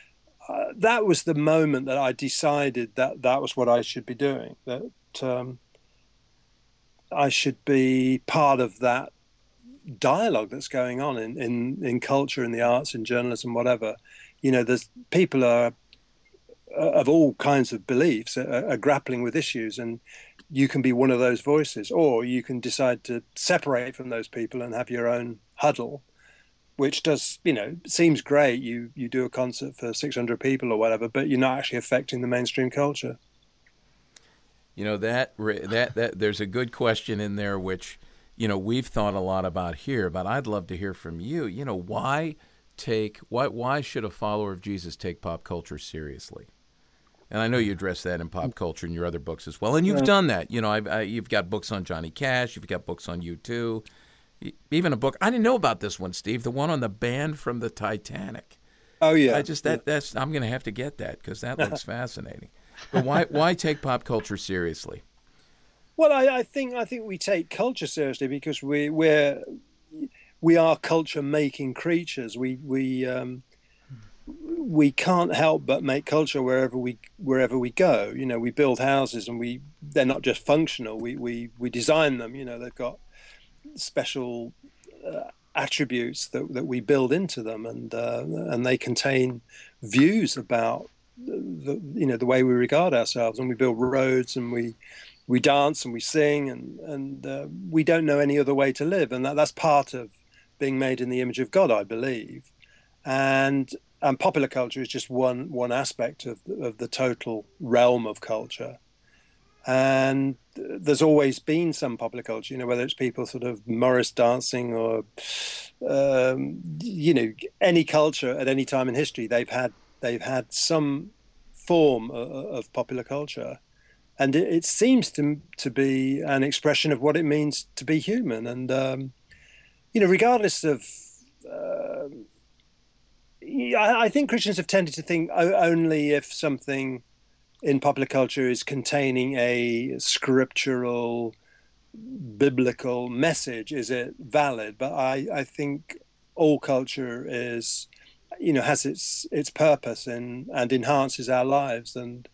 uh, that was the moment that I decided that that was what I should be doing. That um, I should be part of that dialogue that's going on in, in, in culture, in the arts, in journalism, whatever. You know, there's people are of all kinds of beliefs are, are grappling with issues, and you can be one of those voices, or you can decide to separate from those people and have your own huddle, which does, you know, seems great. You you do a concert for six hundred people or whatever, but you're not actually affecting the mainstream culture. You know, that that that there's a good question in there, which, you know, we've thought a lot about here, but I'd love to hear from you. You know, why take why why should a follower of Jesus take pop culture seriously? And I know you address that in Pop Culture in your other books as well, and you've done that. You know, I've, I, you've got books on Johnny Cash, you've got books on U two, even a book I didn't know about this one, Steve, the one on the band from the Titanic. Oh yeah, I just that yeah. that's I'm going to have to get that because that looks fascinating. But why why take pop culture seriously? Well, I, I think I think we take culture seriously because we we're we are culture making creatures. We we um, we can't help but make culture wherever we wherever we go. You know, we build houses and we they're not just functional. We we we design them. You know, they've got special uh, attributes that that we build into them, and uh, and they contain views about the, you know, the way we regard ourselves. And we build roads, and we we dance and we sing, and and uh, we don't know any other way to live, and that, that's part of being made in the image of God, I believe. And and popular culture is just one one aspect of of the total realm of culture. And there's always been some popular culture, you know, whether it's people sort of Morris dancing or um, you know, any culture at any time in history, they've had they've had some form of, of popular culture. And it, it seems to to be an expression of what it means to be human. And, um, you know, regardless of, uh, I, I think Christians have tended to think only if something in popular culture is containing a scriptural, biblical message, is it valid? But I, I think all culture is, you know, has its its purpose and, and enhances our lives. And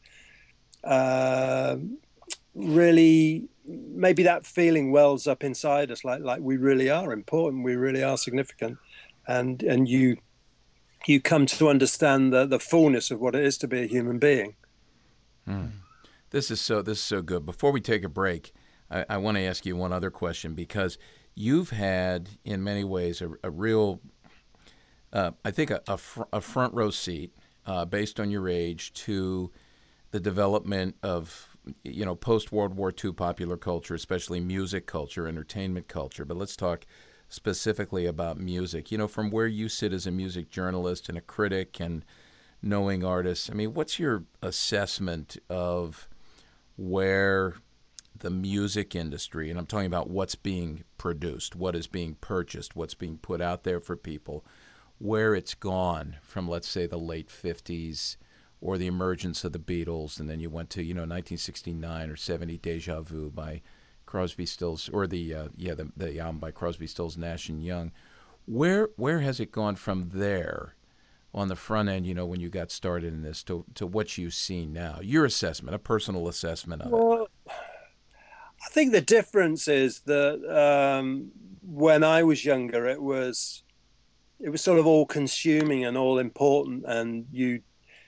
uh, really, maybe that feeling wells up inside us, like like we really are important, we really are significant, and and you you come to understand the the fullness of what it is to be a human being. Hmm. This is so this is so good. Before we take a break, I, I want to ask you one other question, because you've had, in many ways, a, a real, uh, I think, a, a, fr- a front row seat, uh, based on your age, to the development of you know, post-World War Two popular culture, especially music culture, entertainment culture. But let's talk specifically about music. You know, from where you sit as a music journalist and a critic and knowing artists, I mean, what's your assessment of where the music industry, and I'm talking about what's being produced, what is being purchased, what's being put out there for people, where it's gone from, let's say, the late fifties or the emergence of the Beatles, and then you went to, you know, nineteen sixty-nine or seventy, Deja Vu by Crosby, Stills, or the, uh, yeah, the, the album by Crosby, Stills, Nash and Young. Where where has it gone from there on the front end, you know, when you got started in this, to, to what you see now? Your assessment, a personal assessment of well, it. I think the difference is that um, when I was younger, it was it was sort of all consuming and all important, and you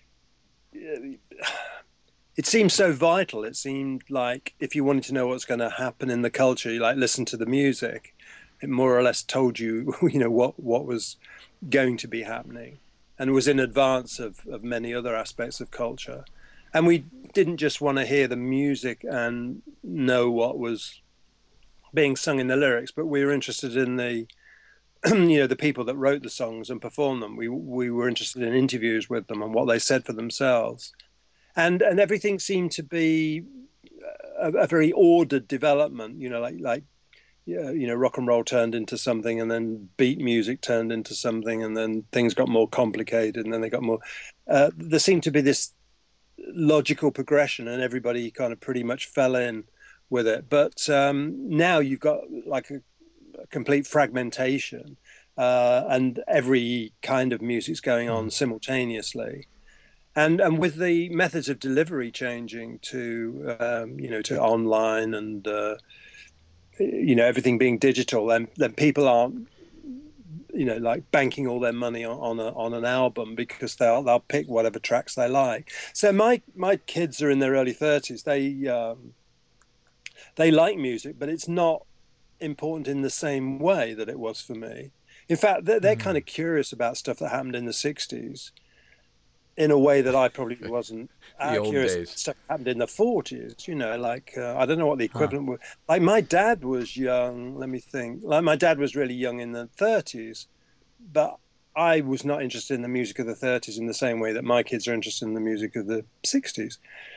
it seemed so vital. It seemed like if you wanted to know what's going to happen in the culture, you like listen to the music. It more or less told you, you know, what what was going to be happening, and was in advance of, of many other aspects of culture. And we didn't just want to hear the music and know what was being sung in the lyrics, but we were interested in the, you know, the people that wrote the songs and performed them. We we were interested in interviews with them and what they said for themselves, and and everything seemed to be a, a very ordered development. You know, like like yeah, you know, rock and roll turned into something, and then beat music turned into something, and then things got more complicated, and then they got more. Uh, there seemed to be this logical progression, and everybody kind of pretty much fell in with it. But um, now you've got like a, a complete fragmentation, uh, and every kind of music's going on simultaneously. And and with the methods of delivery changing to um, you know to online and uh, you know everything being digital, then then people aren't you know, like banking all their money on, on a on an album, because they'll they'll pick whatever tracks they like. So my my kids are in their early thirties. They um, they like music, but it's not important in the same way that it was for me. In fact, they're, they're mm. kind of curious about stuff that happened in the sixties in a way that I probably wasn't uh, curious about stuff that happened in the forties. You know, like uh, I don't know what the equivalent huh. was. Like my dad was young. Let me think. Like my dad was really young in the thirties, but I was not interested in the music of the thirties in the same way that my kids are interested in the music of the sixties.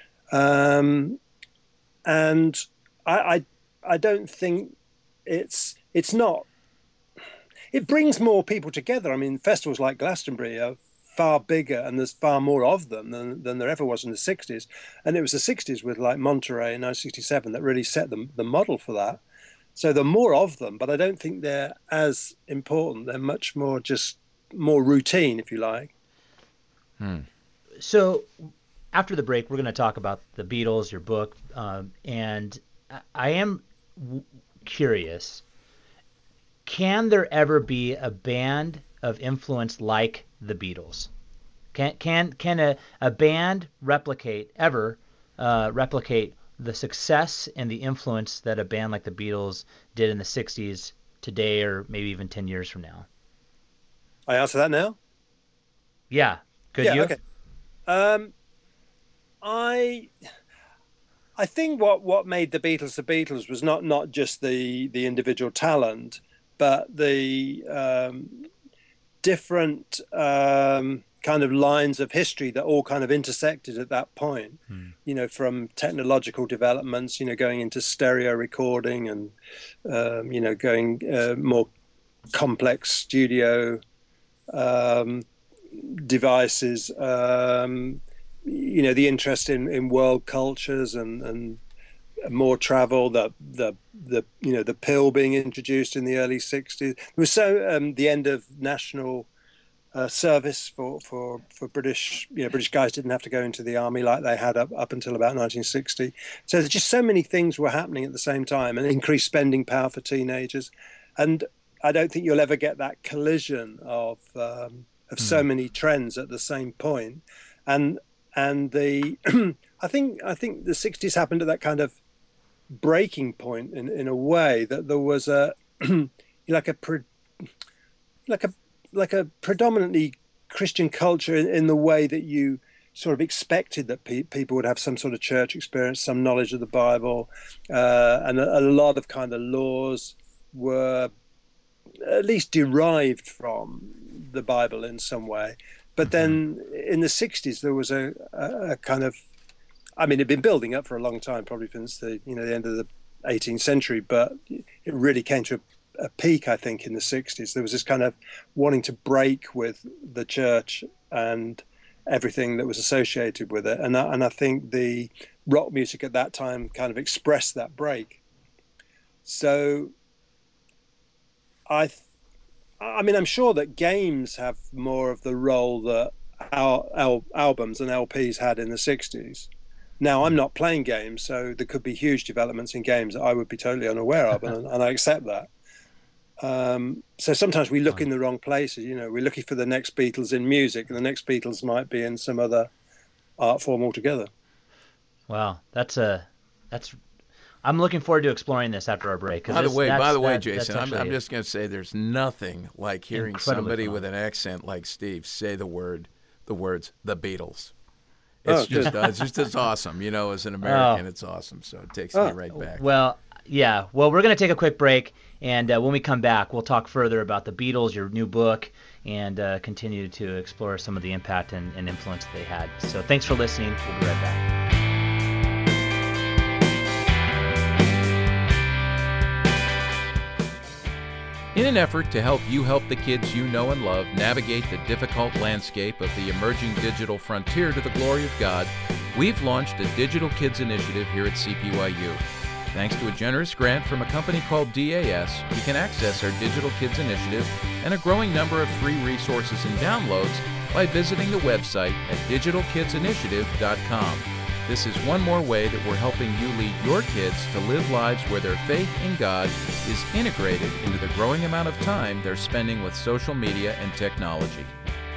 Um, and I, I, I don't think it's it's not. It brings more people together. I mean, festivals like Glastonbury are far bigger, and there's far more of them than, than there ever was in the sixties. And it was the sixties with like Monterey in nineteen sixty-seven that really set the, the model for that. So there are more of them, but I don't think they're as important. They're much more just more routine, if you like. Hmm. So after the break, we're going to talk about the Beatles, your book, um, and I am w- curious, can there ever be a band of influence like the Beatles? Can can can a, a band replicate ever uh, replicate the success and the influence that a band like the Beatles did in the sixties today, or maybe even ten years from now? I answer that now? Yeah. Could yeah, you? Okay. Um, I I think what, what made the Beatles the Beatles was not, not just the, the individual talent, but the um, different um, kind of lines of history that all kind of intersected at that point. Hmm. You know, from technological developments, you know, going into stereo recording and, um, you know, going uh, more complex studio um, devices, um, you know, the interest in, in world cultures and, and more travel, the, the, the, you know, the pill being introduced in the early sixties. There was so, um, the end of national uh, service for, for, for British, you know, British guys didn't have to go into the army like they had up, up until about nineteen sixty. So there's just so many things were happening at the same time, and increased spending power for teenagers. And I don't think you'll ever get that collision of, um, of mm. so many trends at the same point. And, and the, I think, I think the sixties happened at that kind of breaking point in, in a way that there was a, like a, pre, like a, like a predominantly Christian culture in, in the way that you, sort of expected that pe- people would have some sort of church experience, some knowledge of the Bible, uh, and a, a lot of kind of laws were at least derived from the Bible in some way. But then in the sixties, there was a, a, a kind of, I mean, it'd been building up for a long time, probably since the, you know, the end of the eighteenth century, but it really came to a, a peak, I think, in the sixties. There was this kind of wanting to break with the church and everything that was associated with it. And I, and I think the rock music at that time kind of expressed that break. So I, th- I mean, I'm sure that games have more of the role that our, our albums and L Ps had in the sixties. Now, I'm not playing games, so there could be huge developments in games that I would be totally unaware of, and, and I accept that. Um, so sometimes we look in the wrong places. You know, we're looking for the next Beatles in music, and the next Beatles might be in some other art form altogether. Wow, that's a that's. I'm looking forward to exploring this after our break. By the way, by the way, that, Jason, I'm, I'm just going to say there's nothing like hearing somebody fun. with an accent like Steve say the word, the words, the Beatles. It's Oh, just, good. uh, it's just as awesome. You know, as an American, Oh. it's awesome. So it takes Oh. me right back. Well, yeah. Well, we're going to take a quick break, and uh, when we come back, we'll talk further about the Beatles, your new book, and uh, continue to explore some of the impact and, and influence they had. So thanks for listening. We'll be right back. In an effort to help you help the kids you know and love navigate the difficult landscape of the emerging digital frontier to the glory of God, we've launched a Digital Kids Initiative here at C P Y U. Thanks to a generous grant from a company called D A S, you can access our Digital Kids Initiative and a growing number of free resources and downloads by visiting the website at digital kids initiative dot com. This is one more way that we're helping you lead your kids to live lives where their faith in God is integrated into the growing amount of time they're spending with social media and technology.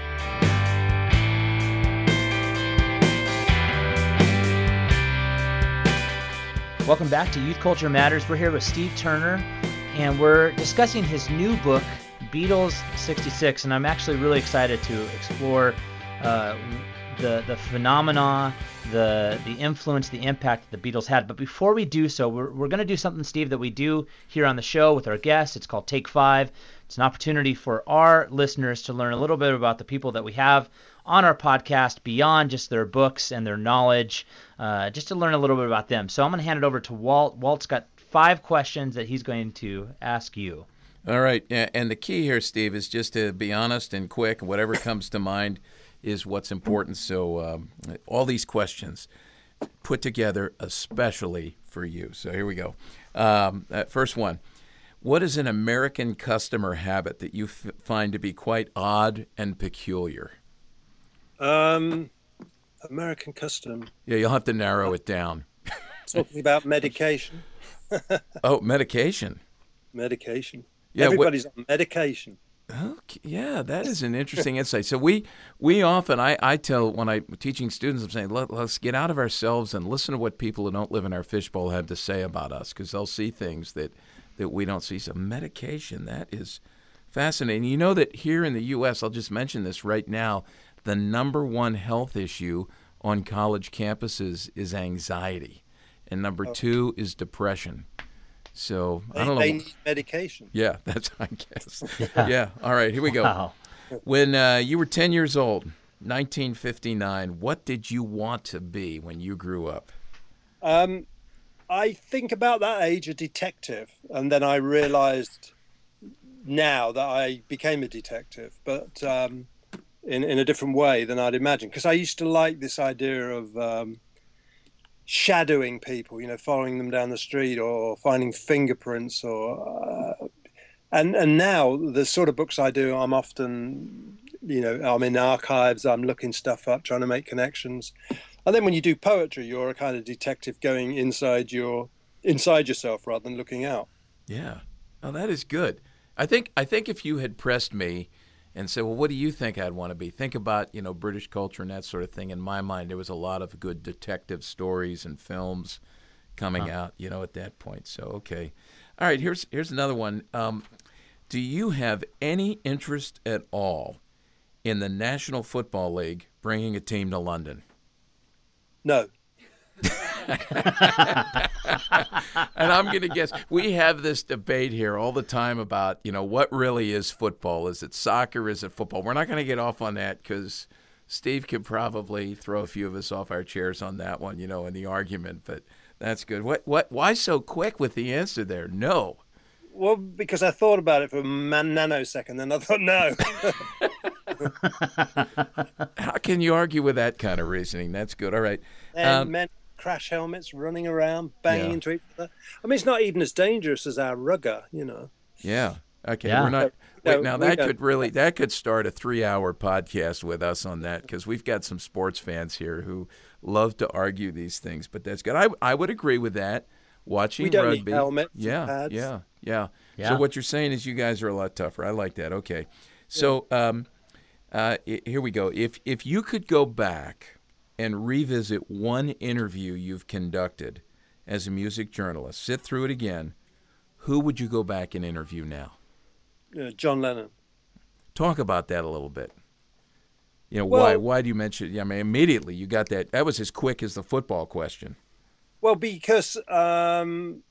Welcome back to Youth Culture Matters. We're here with Steve Turner, and we're discussing his new book, Beatles sixty-six, and I'm actually really excited to explore uh, the the phenomena, the the influence, the impact that the Beatles had. But before we do so, we're, we're going to do something, Steve, that we do here on the show with our guests. It's called Take Five. It's an opportunity for our listeners to learn a little bit about the people that we have on our podcast beyond just their books and their knowledge, uh, just to learn a little bit about them. So I'm going to hand it over to Walt. Walt's got five questions that he's going to ask you. All right, yeah, and the key here, Steve, is just to be honest and quick. Whatever comes to mind is what's important. So um, all these questions put together especially for you. So here we go. Um, uh, first one. What is an American customer habit that you f- find to be quite odd and peculiar? Um, American custom. Yeah, you'll have to narrow it down. Talking about medication. Oh, medication. Medication. Yeah, wh- Everybody's on medication. Okay, yeah, that is an interesting insight. So we we often, I, I tell when I'm teaching students, I'm saying, Let, let's get out of ourselves and listen to what people who don't live in our fishbowl have to say about us, because they'll see things that, that we don't see. So medication, that is fascinating. You know that here in the U S, I'll just mention this right now, the number one health issue on college campuses is anxiety, and number two is depression. So They, I don't know. they need medication. Yeah, that's I guess. Yeah. yeah. All right, here we go. Wow. When uh, you were ten years old, nineteen fifty-nine, what did you want to be when you grew up? Um, I think about that age a detective, and then I realized now that I became a detective, but um, in in a different way than I'd imagined. Because I used to like this idea of um, shadowing people, you know, following them down the street or finding fingerprints, or uh, and and now the sort of books I do, I'm often, you know, I'm in archives, I'm looking stuff up, trying to make connections. And then when you do poetry, you're a kind of detective going inside your inside yourself rather than looking out. Yeah. Oh, that is good. I think I think if you had pressed me and said, well, what do you think I'd want to be? Think about, you know, British culture and that sort of thing. In my mind, there was a lot of good detective stories and films coming Huh. out, you know, at that point. So, okay. All right, here's here's another one. Um, do you have any interest at all in the National Football League bringing a team to London? No. And I'm going to guess we have this debate here all the time about, you know, what really is football? Is it soccer? Is it football? We're not going to get off on that because Steve could probably throw a few of us off our chairs on that one, you know, in the argument. But that's good. What? What? Why so quick with the answer there? No. Well, because I thought about it for a man- nanosecond, and I thought no. How can you argue with that kind of reasoning? That's good. All right. And Um, men crash helmets, running around, banging Yeah. into each other. I mean, it's not even as dangerous as our rugger, you know. Yeah. Okay. Yeah. We're not. No, Wait, now we that don't- could really that could start a three-hour podcast with us on that because we've got some sports fans here who love to argue these things. But that's good. I I would agree with that. Watching We don't rugby. need helmets and yeah, pads. yeah. Yeah. Yeah. So what you're saying is you guys are a lot tougher. I like that. Okay. So um, uh, i- here we go. If if you could go back and revisit one interview you've conducted as a music journalist, sit through it again, who would you go back and interview now? Uh, John Lennon. Talk about that a little bit. You know, Well- why why do you mention I mean, immediately you got that. That was as quick as the football question. Well, because um,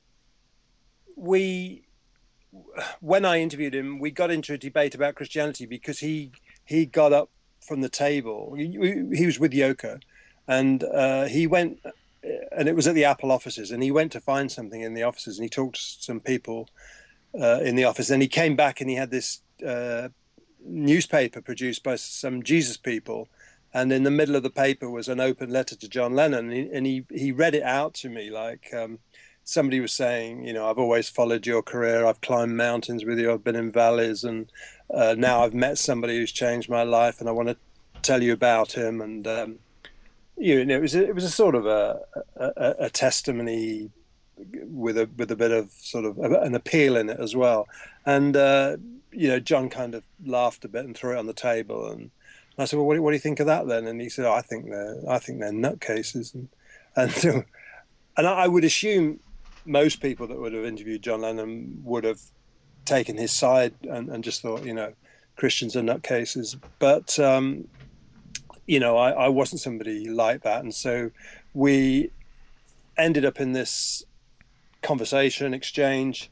we, when I interviewed him, we got into a debate about Christianity because he he got up from the table. He, he was with Yoko, and uh, he went, and it was at the Apple offices, and he went to find something in the offices, and he talked to some people uh, in the office. Then he came back, and he had this uh, newspaper produced by some Jesus people. And in the middle of the paper was an open letter to John Lennon. And he, and he, he read it out to me like um, somebody was saying, you know, I've always followed your career. I've climbed mountains with you. I've been in valleys. And uh, now I've met somebody who's changed my life. And I want to tell you about him. And, um, you know, it was, a, it was a sort of a, a, a testimony with a, with a bit of sort of an appeal in it as well. And, uh, you know, John kind of laughed a bit and threw it on the table. And I said, well, what do, what do you think of that then? And he said, oh, I think they're, I think they're nutcases. And and, so, and I would assume most people that would have interviewed John Lennon would have taken his side and, and just thought, you know, Christians are nutcases. But, um, you know, I, I wasn't somebody like that. And so we ended up in this conversation, exchange.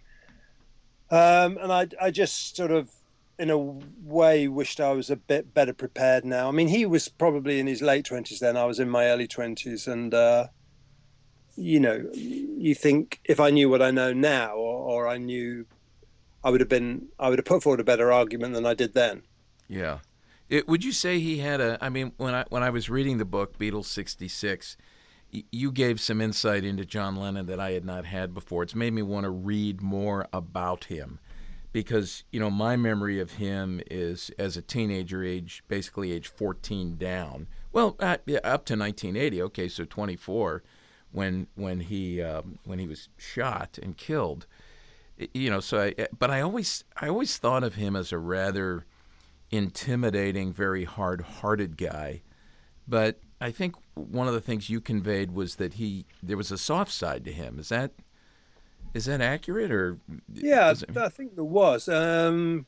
Um, and I, I just sort of, in a way, wished I was a bit better prepared now. I mean, he was probably in his late twenties then. I was in my early twenties. And, uh, you know, you think if I knew what I know now, or, or I knew, I would have been, I would have put forward a better argument than I did then. Yeah. It, would you say he had a, I mean, when I when I was reading the book, Beatles sixty-six, y- you gave some insight into John Lennon that I had not had before. It's made me want to read more about him. Because, you know, my memory of him is as a teenager, age basically age fourteen down. Well, uh, yeah, up to nineteen eighty. Okay, so twenty-four, when when he um, when he was shot and killed. You know, so I, but I always I always thought of him as a rather intimidating, very hard-hearted guy. But I think one of the things you conveyed was that he there was a soft side to him. Is that? Is that accurate, or? Yeah, it... I think there was. Um,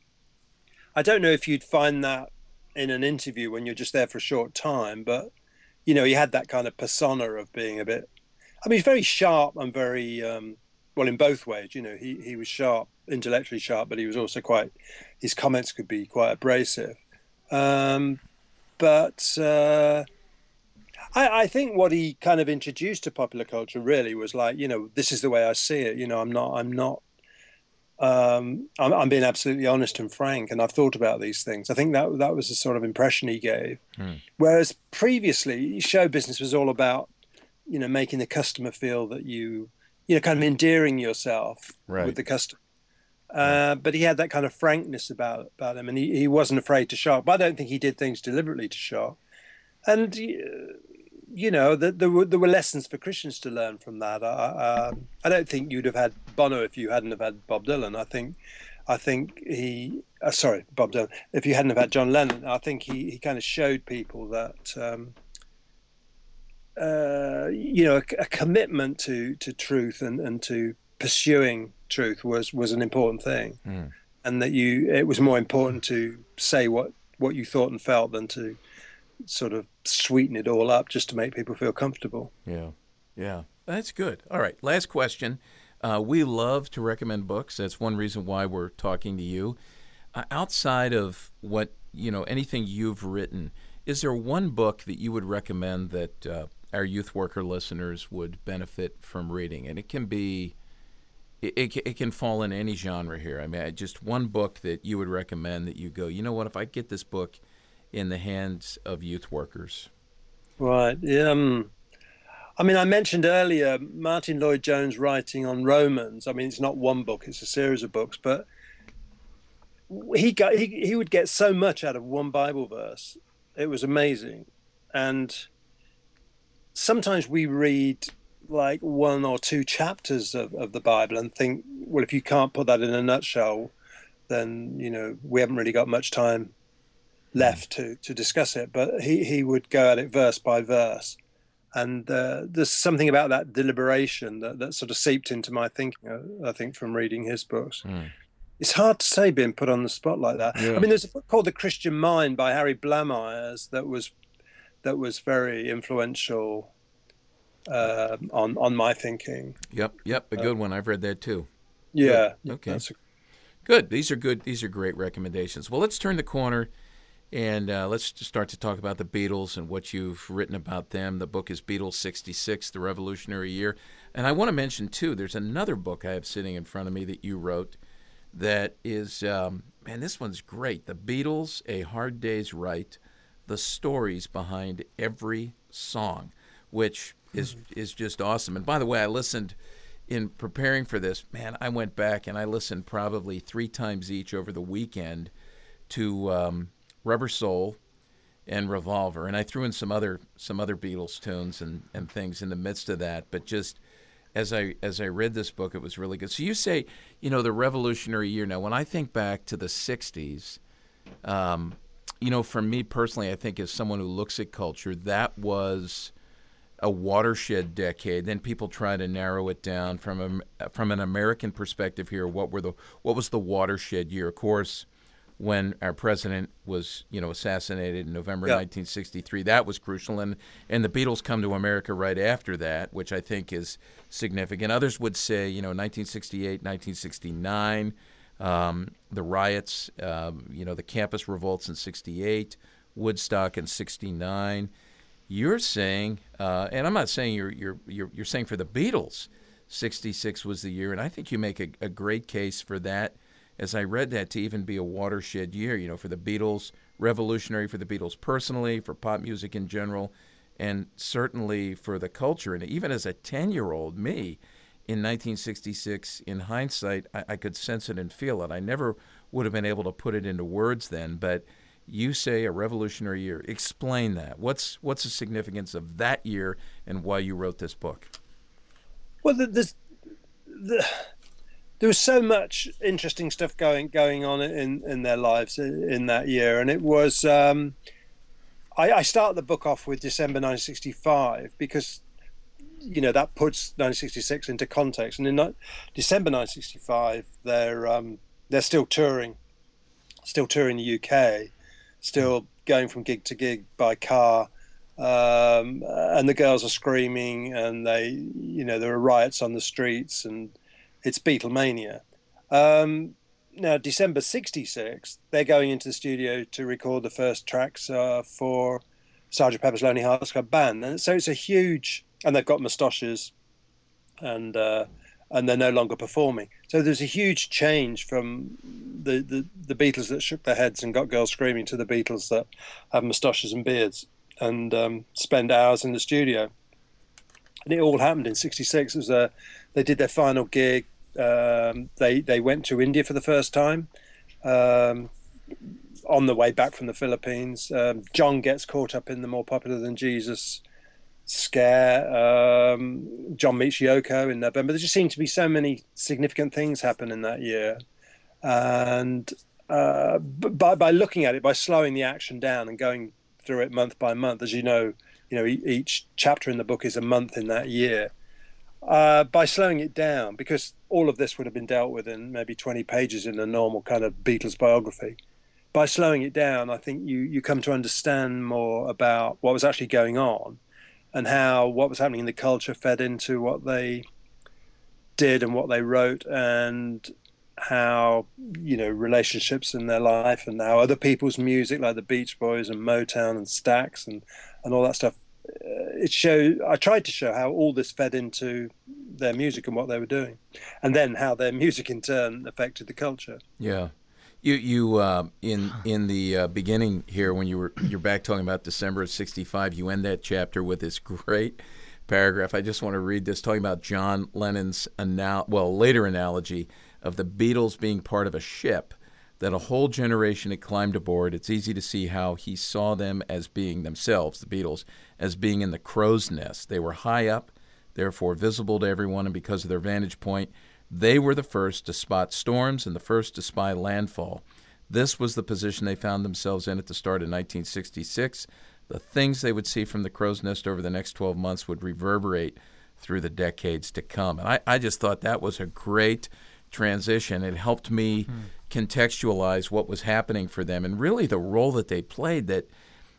I don't know if you'd find that in an interview when you're just there for a short time, but you know, he had that kind of persona of being a bit. I mean, he's very sharp and very um, well in both ways. You know, he he was sharp, intellectually sharp, but he was also quite. His comments could be quite abrasive, um, but. Uh, I, I think what he kind of introduced to popular culture really was like, you know, this is the way I see it. You know, I'm not, I'm not, um, I'm, I'm being absolutely honest and frank, and I've thought about these things. I think that that was the sort of impression he gave. Hmm. Whereas previously, show business was all about, you know, making the customer feel that you, you know, kind of endearing yourself right. with the customer. Uh, but he had that kind of frankness about about him, and he, he wasn't afraid to shock. But I don't think he did things deliberately to shock. And you know, the, there were there were lessons for Christians to learn from that. I, uh, I don't think you'd have had Bono if you hadn't have had Bob Dylan. I think, I think he, uh, sorry, Bob Dylan. If you hadn't have had John Lennon, I think he, he kind of showed people that, um, uh, you know, a, a commitment to to truth and, and to pursuing truth was was an important thing, mm. and that you it was more important to say what what you thought and felt than to sort of sweeten it all up just to make people feel comfortable. Yeah, yeah, that's good. All right, last question. Uh, we love to recommend books. That's one reason why we're talking to you. Uh, outside of what, you know, anything you've written, is there one book that you would recommend that uh, our youth worker listeners would benefit from reading? And it can be, it, it, it can fall in any genre here. I mean, just one book that you would recommend that you go, you know what, if I get this book in the hands of youth workers. Right. Um, I mean, I mentioned earlier Martin Lloyd-Jones writing on Romans. I mean, it's not one book, it's a series of books, but he got he, he would get so much out of one Bible verse. It was amazing. And sometimes we read like one or two chapters of, of the Bible and think, well, if you can't put that in a nutshell, then, you know, we haven't really got much time left to, to discuss it. But he, he would go at it verse by verse. And uh, there's something about that deliberation that, that sort of seeped into my thinking, I think, from reading his books. Mm. It's hard to say being put on the spot like that. Yeah. I mean, there's a book called The Christian Mind by Harry Blamires that was that was very influential uh, on on my thinking. Yep, yep, a good uh, one. I've read that too. Yeah. Good. Okay. A... Good. These are good. These are great recommendations. Well, let's turn the corner and uh, let's start to talk about the Beatles and what you've written about them. The book is Beatles sixty-six, The Revolutionary Year. And I want to mention, too, there's another book I have sitting in front of me that you wrote that is, um, man, this one's great. The Beatles, A Hard Day's Right, the stories behind every song, which is mm-hmm. is just awesome. And by the way, I listened in preparing for this. Man, I went back and I listened probably three times each over the weekend to um, Rubber Soul and Revolver. And I threw in some other some other Beatles tunes and, and things in the midst of that. But just as I as I read this book, it was really good. So you say, you know, the Revolutionary Year. Now, when I think back to the sixties, um, you know, for me personally, I think as someone who looks at culture, that was a watershed decade. Then people try to narrow it down from a, from an American perspective here. What were the what was the watershed year? Of course, when our president was, you know, assassinated in November yeah. nineteen sixty-three, that was crucial. And and the Beatles come to America right after that, which I think is significant. Others would say, you know, nineteen sixty-eight, nineteen sixty-nine, um, the riots, um, you know, the campus revolts in sixty-eight, Woodstock in sixty-nine. You're saying, uh, and I'm not saying you're you're you're you're saying for the Beatles, sixty-six was the year, and I think you make a, a great case for that. As I read that, to even be a watershed year, you know, for the Beatles, revolutionary for the Beatles personally, for pop music in general, and certainly for the culture. And even as a ten-year-old, me, in nineteen sixty-six, in hindsight, I, I could sense it and feel it. I never would have been able to put it into words then, but you say a revolutionary year. Explain that. What's what's the significance of that year and why you wrote this book? Well, there's the, there was so much interesting stuff going going on in, in their lives in, in that year, and it was. Um, I, I start the book off with December nineteen sixty-five because, you know, that puts nineteen sixty-six into context. And in no, December nineteen sixty-five, they're um, they're still touring, still touring the U K. Still going from gig to gig by car, um, and the girls are screaming, and they, you know, there are riots on the streets, and it's Beatlemania. Um, now, December sixty-six, they're going into the studio to record the first tracks uh, for Sergeant Pepper's Lonely Hearts Club Band, and so it's a huge, and they've got moustaches, and uh, and they're no longer performing. So there's a huge change from the, the, the Beatles that shook their heads and got girls screaming to the Beatles that have moustaches and beards and um, spend hours in the studio. And it all happened in sixty-six. It was a, they did their final gig. Um, they, they went to India for the first time um, on the way back from the Philippines. Um, John gets caught up in the More Popular Than Jesus scare. Um, John meets Yoko in November. There just seemed to be so many significant things happen in that year, and uh, by by looking at it, by slowing the action down and going through it month by month, as you know, you know each chapter in the book is a month in that year. Uh, by slowing it down, because all of this would have been dealt with in maybe twenty pages in a normal kind of Beatles biography. by slowing it down, I think you you come to understand more about what was actually going on, and how what was happening in the culture fed into what they did and what they wrote, and how, you know, relationships in their life, and how other people's music, like the Beach Boys and Motown and Stax and and all that stuff. Uh, it showed. I tried to show how all this fed into their music and what they were doing, and then how their music in turn affected the culture. Yeah. You you uh, in in the uh, beginning here, when you were you're back talking about December of sixty-five, you end that chapter with this great paragraph. I just want to read this, talking about John Lennon's anal- well later analogy of the Beatles being part of a ship that a whole generation had climbed aboard. It's easy to see how he saw them as being themselves, the Beatles, as being in the crow's nest. They were high up, therefore visible to everyone, and because of their vantage point, they were the first to spot storms and the first to spy landfall. This was the position they found themselves in at the start of nineteen sixty-six. The things they would see from the crow's nest over the next twelve months would reverberate through the decades to come. And I, I just thought that was a great transition. It helped me hmm. contextualize what was happening for them and really the role that they played. That,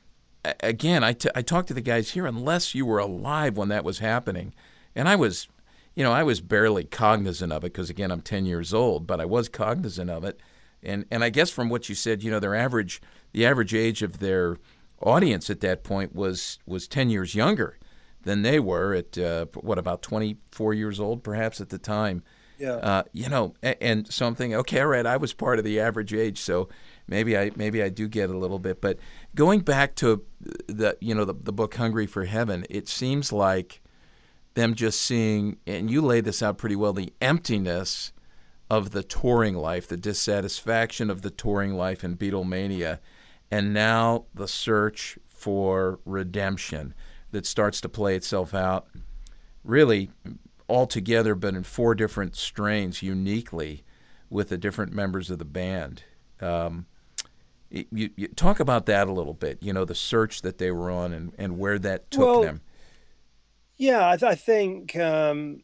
again, I, t- I talked to the guys here, unless you were alive when that was happening. And I was... You know, I was barely cognizant of it because, again, I'm ten years old, but I was cognizant of it. And and I guess from what you said, you know, their average, the average age of their audience at that point was was ten years younger than they were at, uh, what, about twenty-four years old perhaps at the time. Yeah. Uh, you know, and, and so I'm thinking, okay, all right, I was part of the average age, so maybe I maybe I do get a little bit. But going back to the, you know, the, the book Hungry for Heaven, it seems like them just seeing, and you lay this out pretty well, the emptiness of the touring life, the dissatisfaction of the touring life in Beatlemania, and now the search for redemption that starts to play itself out really all together, but in four different strains uniquely with the different members of the band. Um, you, you talk about that a little bit, you know, the search that they were on and, and where that took well, them. Yeah, I, th- I think. Um,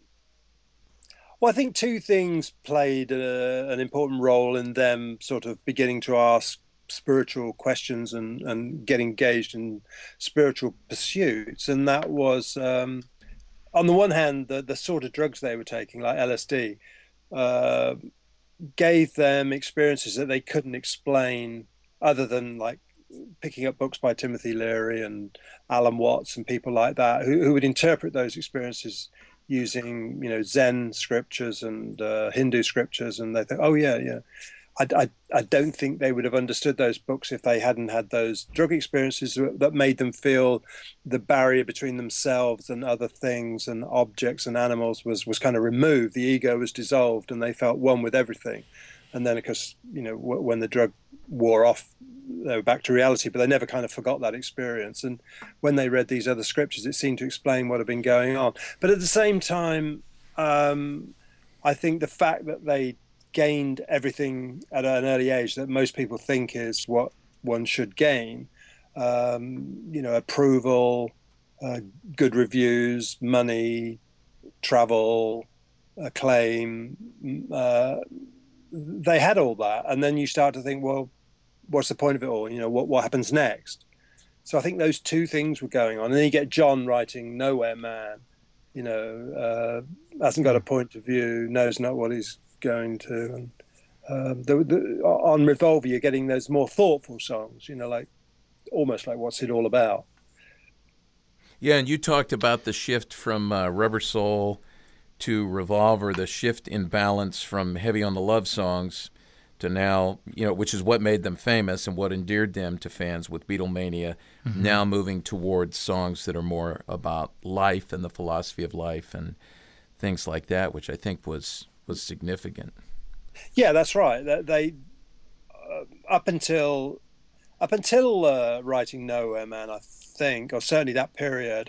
well, I think two things played uh, an important role in them sort of beginning to ask spiritual questions and, and get engaged in spiritual pursuits, and that was, um, on the one hand, the the sort of drugs they were taking, like L S D, uh, gave them experiences that they couldn't explain, other than like picking up books by Timothy Leary and Alan Watts and people like that, who, who would interpret those experiences using, you know, Zen scriptures and uh, Hindu scriptures, and they think, oh yeah, yeah. I, I, I don't think they would have understood those books if they hadn't had those drug experiences that made them feel the barrier between themselves and other things and objects and animals was, was kind of removed. The ego was dissolved and they felt one with everything. And then, of course, you know, w- when the drug wore off, they were back to reality, but they never kind of forgot that experience. And when they read these other scriptures, it seemed to explain what had been going on. But at the same time, um, I think the fact that they gained everything at an early age that most people think is what one should gain, um, you know, approval, uh, good reviews, money, travel, acclaim, uh, they had all that. And then you start to think, well, what's the point of it all? You know, what, what happens next? So I think those two things were going on. And then you get John writing Nowhere Man, you know, uh, hasn't got a point of view, knows not what he's going to. And um, the, the, on Revolver, you're getting those more thoughtful songs, you know, like almost like What's It All About? Yeah, and you talked about the shift from uh, Rubber Soul to Revolver, the shift in balance from heavy on the love songs to now, you know, which is what made them famous and what endeared them to fans with Beatlemania, mm-hmm. now moving towards songs that are more about life and the philosophy of life and things like that, which I think was was significant. Yeah, that's right. They uh, up until up until uh, writing Nowhere Man, I think, or certainly that period,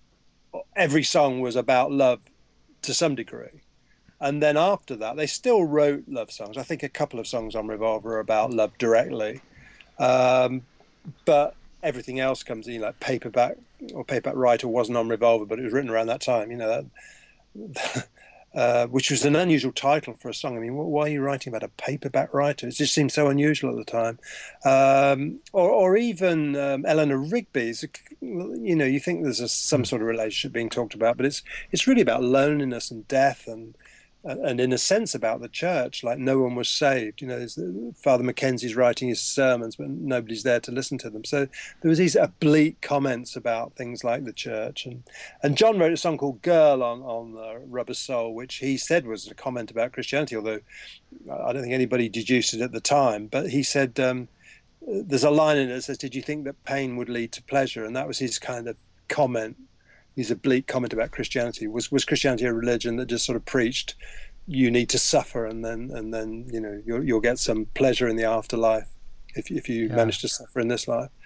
every song was about love to some degree. And then after that, they still wrote love songs. I think a couple of songs on Revolver are about love directly. Um, but everything else comes in, like Paperback or Paperback Writer wasn't on Revolver, but it was written around that time. You know, that, uh, which was an unusual title for a song. I mean, why are you writing about a paperback writer? It just seemed so unusual at the time. Um, or, or even um, Eleanor Rigby's, you know, you think there's a, some sort of relationship being talked about, but it's it's really about loneliness and death and and in a sense about the church, like no one was saved. You know, Father Mackenzie's writing his sermons, but nobody's there to listen to them. So there was these oblique comments about things like the church. And and John wrote a song called Girl on, on uh, Rubber Soul, which he said was a comment about Christianity, although I don't think anybody deduced it at the time. But he said, um, there's a line in it that says, did you think that pain would lead to pleasure? And that was his kind of comment. His oblique comment about Christianity. Was was Christianity a religion that just sort of preached you need to suffer and then and then you know you'll you'll get some pleasure in the afterlife if if you yeah. manage to suffer in this life?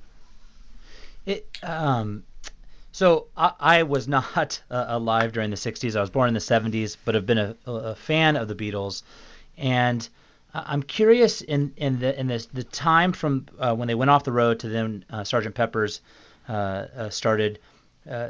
It um so I, I was not uh, alive during the sixties. I was born in the seventies, but have been a, a fan of the Beatles, and I'm curious in in the in this the time from uh, when they went off the road to then uh, Sergeant Pepper's uh, uh, started. Uh,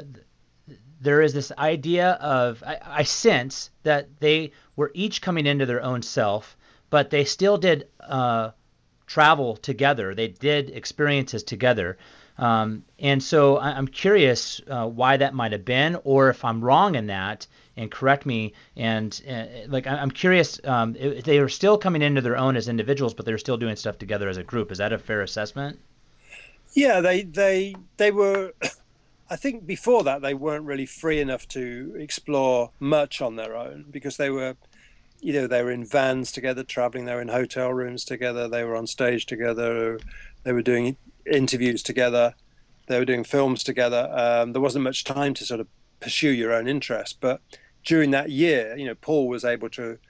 there is this idea of, I, I sense that they were each coming into their own self, but they still did uh, travel together. They did experiences together. Um, and so I, I'm curious uh, why that might have been, or if I'm wrong in that, and correct me. And uh, like, I, I'm curious, um, if they were still coming into their own as individuals, but they're still doing stuff together as a group. Is that a fair assessment? Yeah, they, they, they were... I think before that they weren't really free enough to explore much on their own because they were, you know, they were in vans together, traveling. They were in hotel rooms together. They were on stage together. They were doing interviews together. They were doing films together. Um, there wasn't much time to sort of pursue your own interest. But during that year, you know, Paul was able to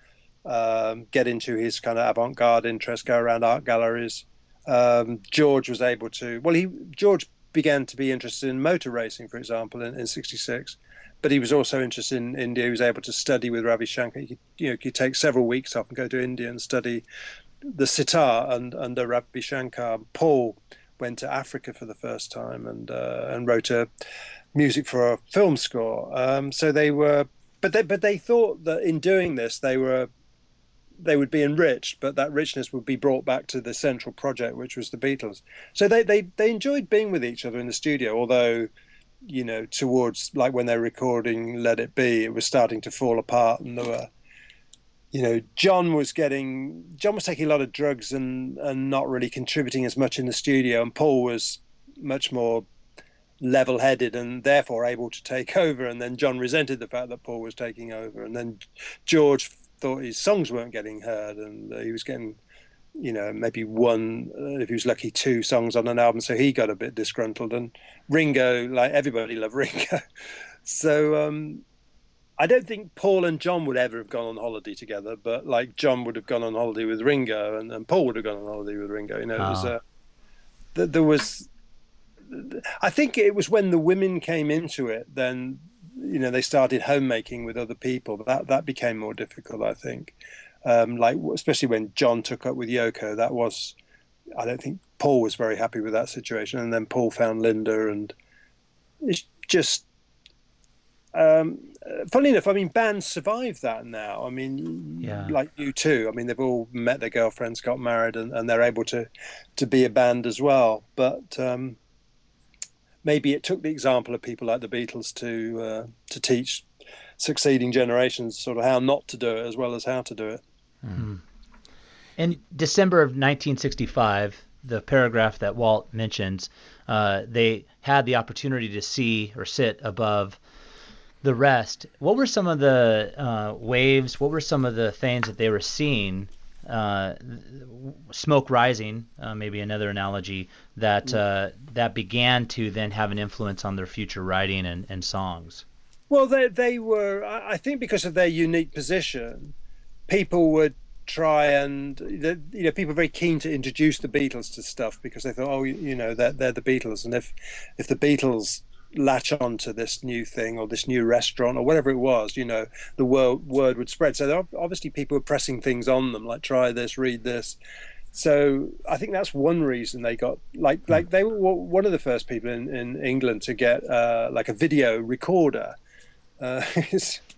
um, get into his kind of avant-garde interest, go around art galleries. Um, George was able to, well, he George. began to be interested in motor racing, for example, in, in sixty-six. But he was also interested in India. He was able to study with Ravi Shankar. He could, you know, could take several weeks off and go to India and study the sitar and, under Ravi Shankar. Paul went to Africa for the first time and uh, and wrote a music for a film score. Um, so they were, but they but they thought that in doing this they were they would be enriched, but that richness would be brought back to the central project, which was the Beatles. So they, they, they enjoyed being with each other in the studio, although, you know, towards like when they're recording Let It Be, it was starting to fall apart, and there were, you know, John was getting, John was taking a lot of drugs and, and not really contributing as much in the studio, and Paul was much more level-headed and therefore able to take over, and then John resented the fact that Paul was taking over, and then George thought his songs weren't getting heard, and uh, he was getting, you know, maybe one, uh, if he was lucky, two songs on an album, so he got a bit disgruntled. And Ringo, like everybody loved Ringo. So um, I don't think Paul and John would ever have gone on holiday together, but like John would have gone on holiday with Ringo, and, and Paul would have gone on holiday with Ringo. You know, oh. it was, uh, th- there was, I think it was when the women came into it, then, you know, they started homemaking with other people. That that became more difficult, I think. Um, like especially when John took up with Yoko, that was, I don't think Paul was very happy with that situation. And then Paul found Linda, and it's just, um, funnily enough, I mean, bands survive that now. I mean, yeah. like U two. I mean, they've all met their girlfriends, got married, and, and they're able to to be a band as well. But um, maybe it took the example of people like the Beatles to uh, to teach succeeding generations sort of how not to do it as well as how to do it. Mm-hmm. In December of nineteen sixty-five, the paragraph that Walt mentions, uh, they had the opportunity to see or sit above the rest. What were some of the uh, waves? What were some of the things that they were seeing? Uh, smoke rising, uh, maybe another analogy, that uh, that began to then have an influence on their future writing and, and songs. Well, they they were, I think, because of their unique position, people would try and, you know, people were very keen to introduce the Beatles to stuff because they thought, oh, you know, they're, they're the Beatles, and if if the Beatles latch on to this new thing or this new restaurant or whatever it was, you know, the word, word would spread. So obviously people were pressing things on them, like try this, read this. So I think that's one reason they got, like, mm. like they were one of the first people in, in England to get uh, like a video recorder. Uh,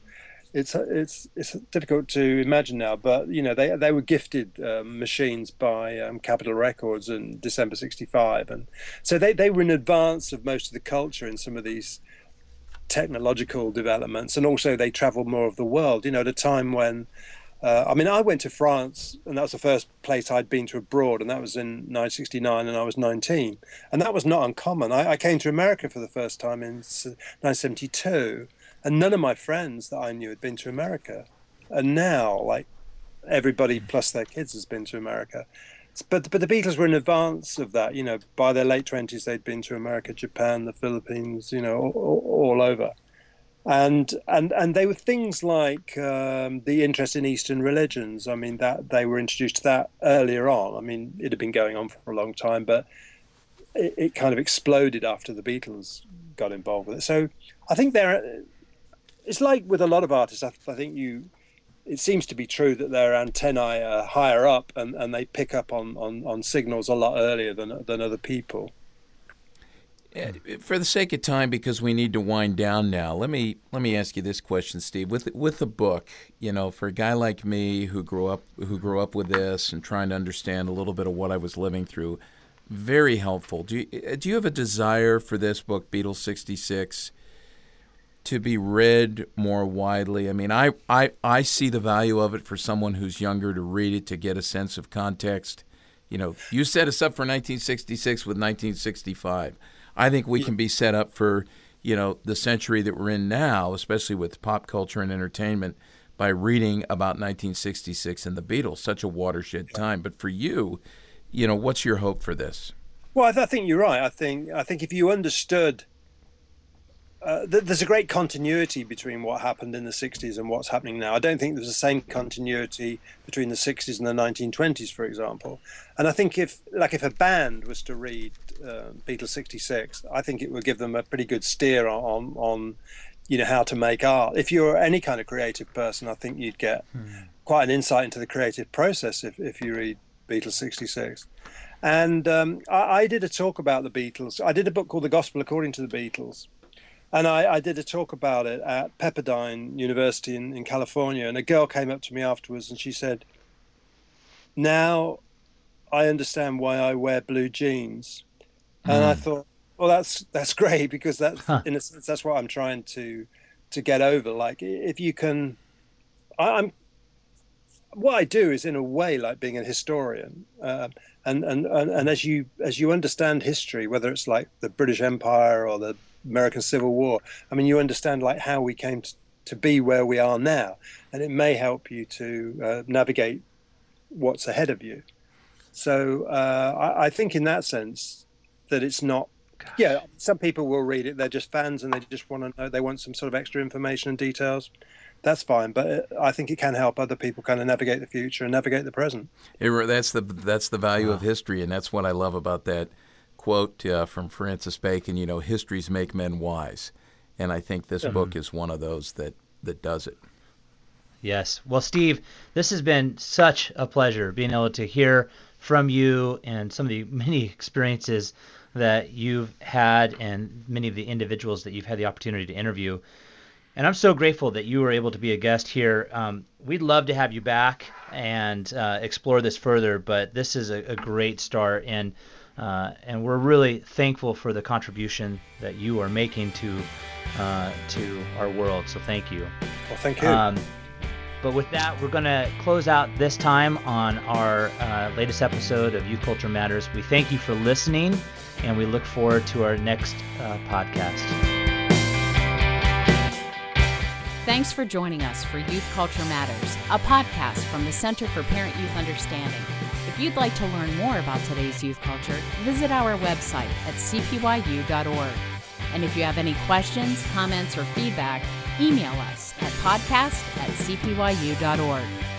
it's it's it's difficult to imagine now, but you know they they were gifted um, machines by um, Capitol Records in December sixty-five, and so they they were in advance of most of the culture in some of these technological developments, and also they traveled more of the world. You know, at a time when uh, I mean, I went to France, and that was the first place I'd been to abroad, and that was in nineteen sixty-nine, and I was nineteen, and that was not uncommon. I, I came to America for the first time in nineteen seventy-two. And none of my friends that I knew had been to America. And now, like, everybody plus their kids has been to America. But but the Beatles were in advance of that. You know, by their late twenties, they'd been to America, Japan, the Philippines, you know, all, all over. And and and they were things like um, the interest in Eastern religions. I mean, that they were introduced to that earlier on. I mean, it had been going on for a long time, but it, it kind of exploded after the Beatles got involved with it. So I think they're... It's like with a lot of artists. I, I think you, it seems to be true that their antennae are higher up, and, and they pick up on, on, on signals a lot earlier than than other people. Yeah, for the sake of time, because we need to wind down now, let me let me ask you this question, Steve. With with the book, you know, for a guy like me who grew up who grew up with this and trying to understand a little bit of what I was living through, very helpful. Do you, do you have a desire for this book, Beatles sixty-six, to be read more widely? I mean, I, I, I see the value of it for someone who's younger to read it, to get a sense of context. You know, you set us up for nineteen sixty-six with nineteen sixty-five. I think we can be set up for, you know, the century that we're in now, especially with pop culture and entertainment, by reading about nineteen sixty-six and the Beatles, such a watershed time. But for you, you know, what's your hope for this? Well, I, th- I think you're right. I think I think if you understood... Uh, th- there's a great continuity between what happened in the sixties and what's happening now. I don't think there's the same continuity between the sixties and the nineteen twenties, for example. And I think if, like, if a band was to read uh, Beatles sixty-six, I think it would give them a pretty good steer on, on, you know, how to make art. If you're any kind of creative person, I think you'd get hmm. quite an insight into the creative process if, if you read Beatles sixty-six. And um, I, I did a talk about the Beatles. I did a book called The Gospel According to the Beatles. And I, I did a talk about it at Pepperdine University in, in California. And a girl came up to me afterwards and she said, now I understand why I wear blue jeans. Mm. And I thought, well, that's that's great, because that's, huh. in a sense, that's what I'm trying to to get over. Like, if you can, I, I'm, what I do is in a way like being a historian. Uh, and, and, and, and as you as you understand history, whether it's like the British Empire or the American Civil War, I mean, you understand like how we came to, to be where we are now, and it may help you to uh, navigate what's ahead of you. So uh, I, I think in that sense that it's not, Gosh. yeah, some people will read it, they're just fans and they just want to know, they want some sort of extra information and details. That's fine, but I think it can help other people kind of navigate the future and navigate the present. It, that's the that's the value wow. of history, and that's what I love about that quote uh, from Francis Bacon, you know, histories make men wise. And I think this mm-hmm. book is one of those that, that does it. Yes. Well, Steve, this has been such a pleasure being able to hear from you and some of the many experiences that you've had and many of the individuals that you've had the opportunity to interview. And I'm so grateful that you were able to be a guest here. Um, we'd love to have you back and uh, explore this further, but this is a, a great start. And Uh, and we're really thankful for the contribution that you are making to uh, to our world. So thank you. Well, thank you. Um, but with that, we're going to close out this time on our uh, latest episode of Youth Culture Matters. We thank you for listening, and we look forward to our next uh, podcast. Thanks for joining us for Youth Culture Matters, a podcast from the Center for Parent-Youth Understanding. If you'd like to learn more about today's youth culture, visit our website at c p y u dot org. And if you have any questions, comments, or feedback, email us at podcast at c p y u dot org.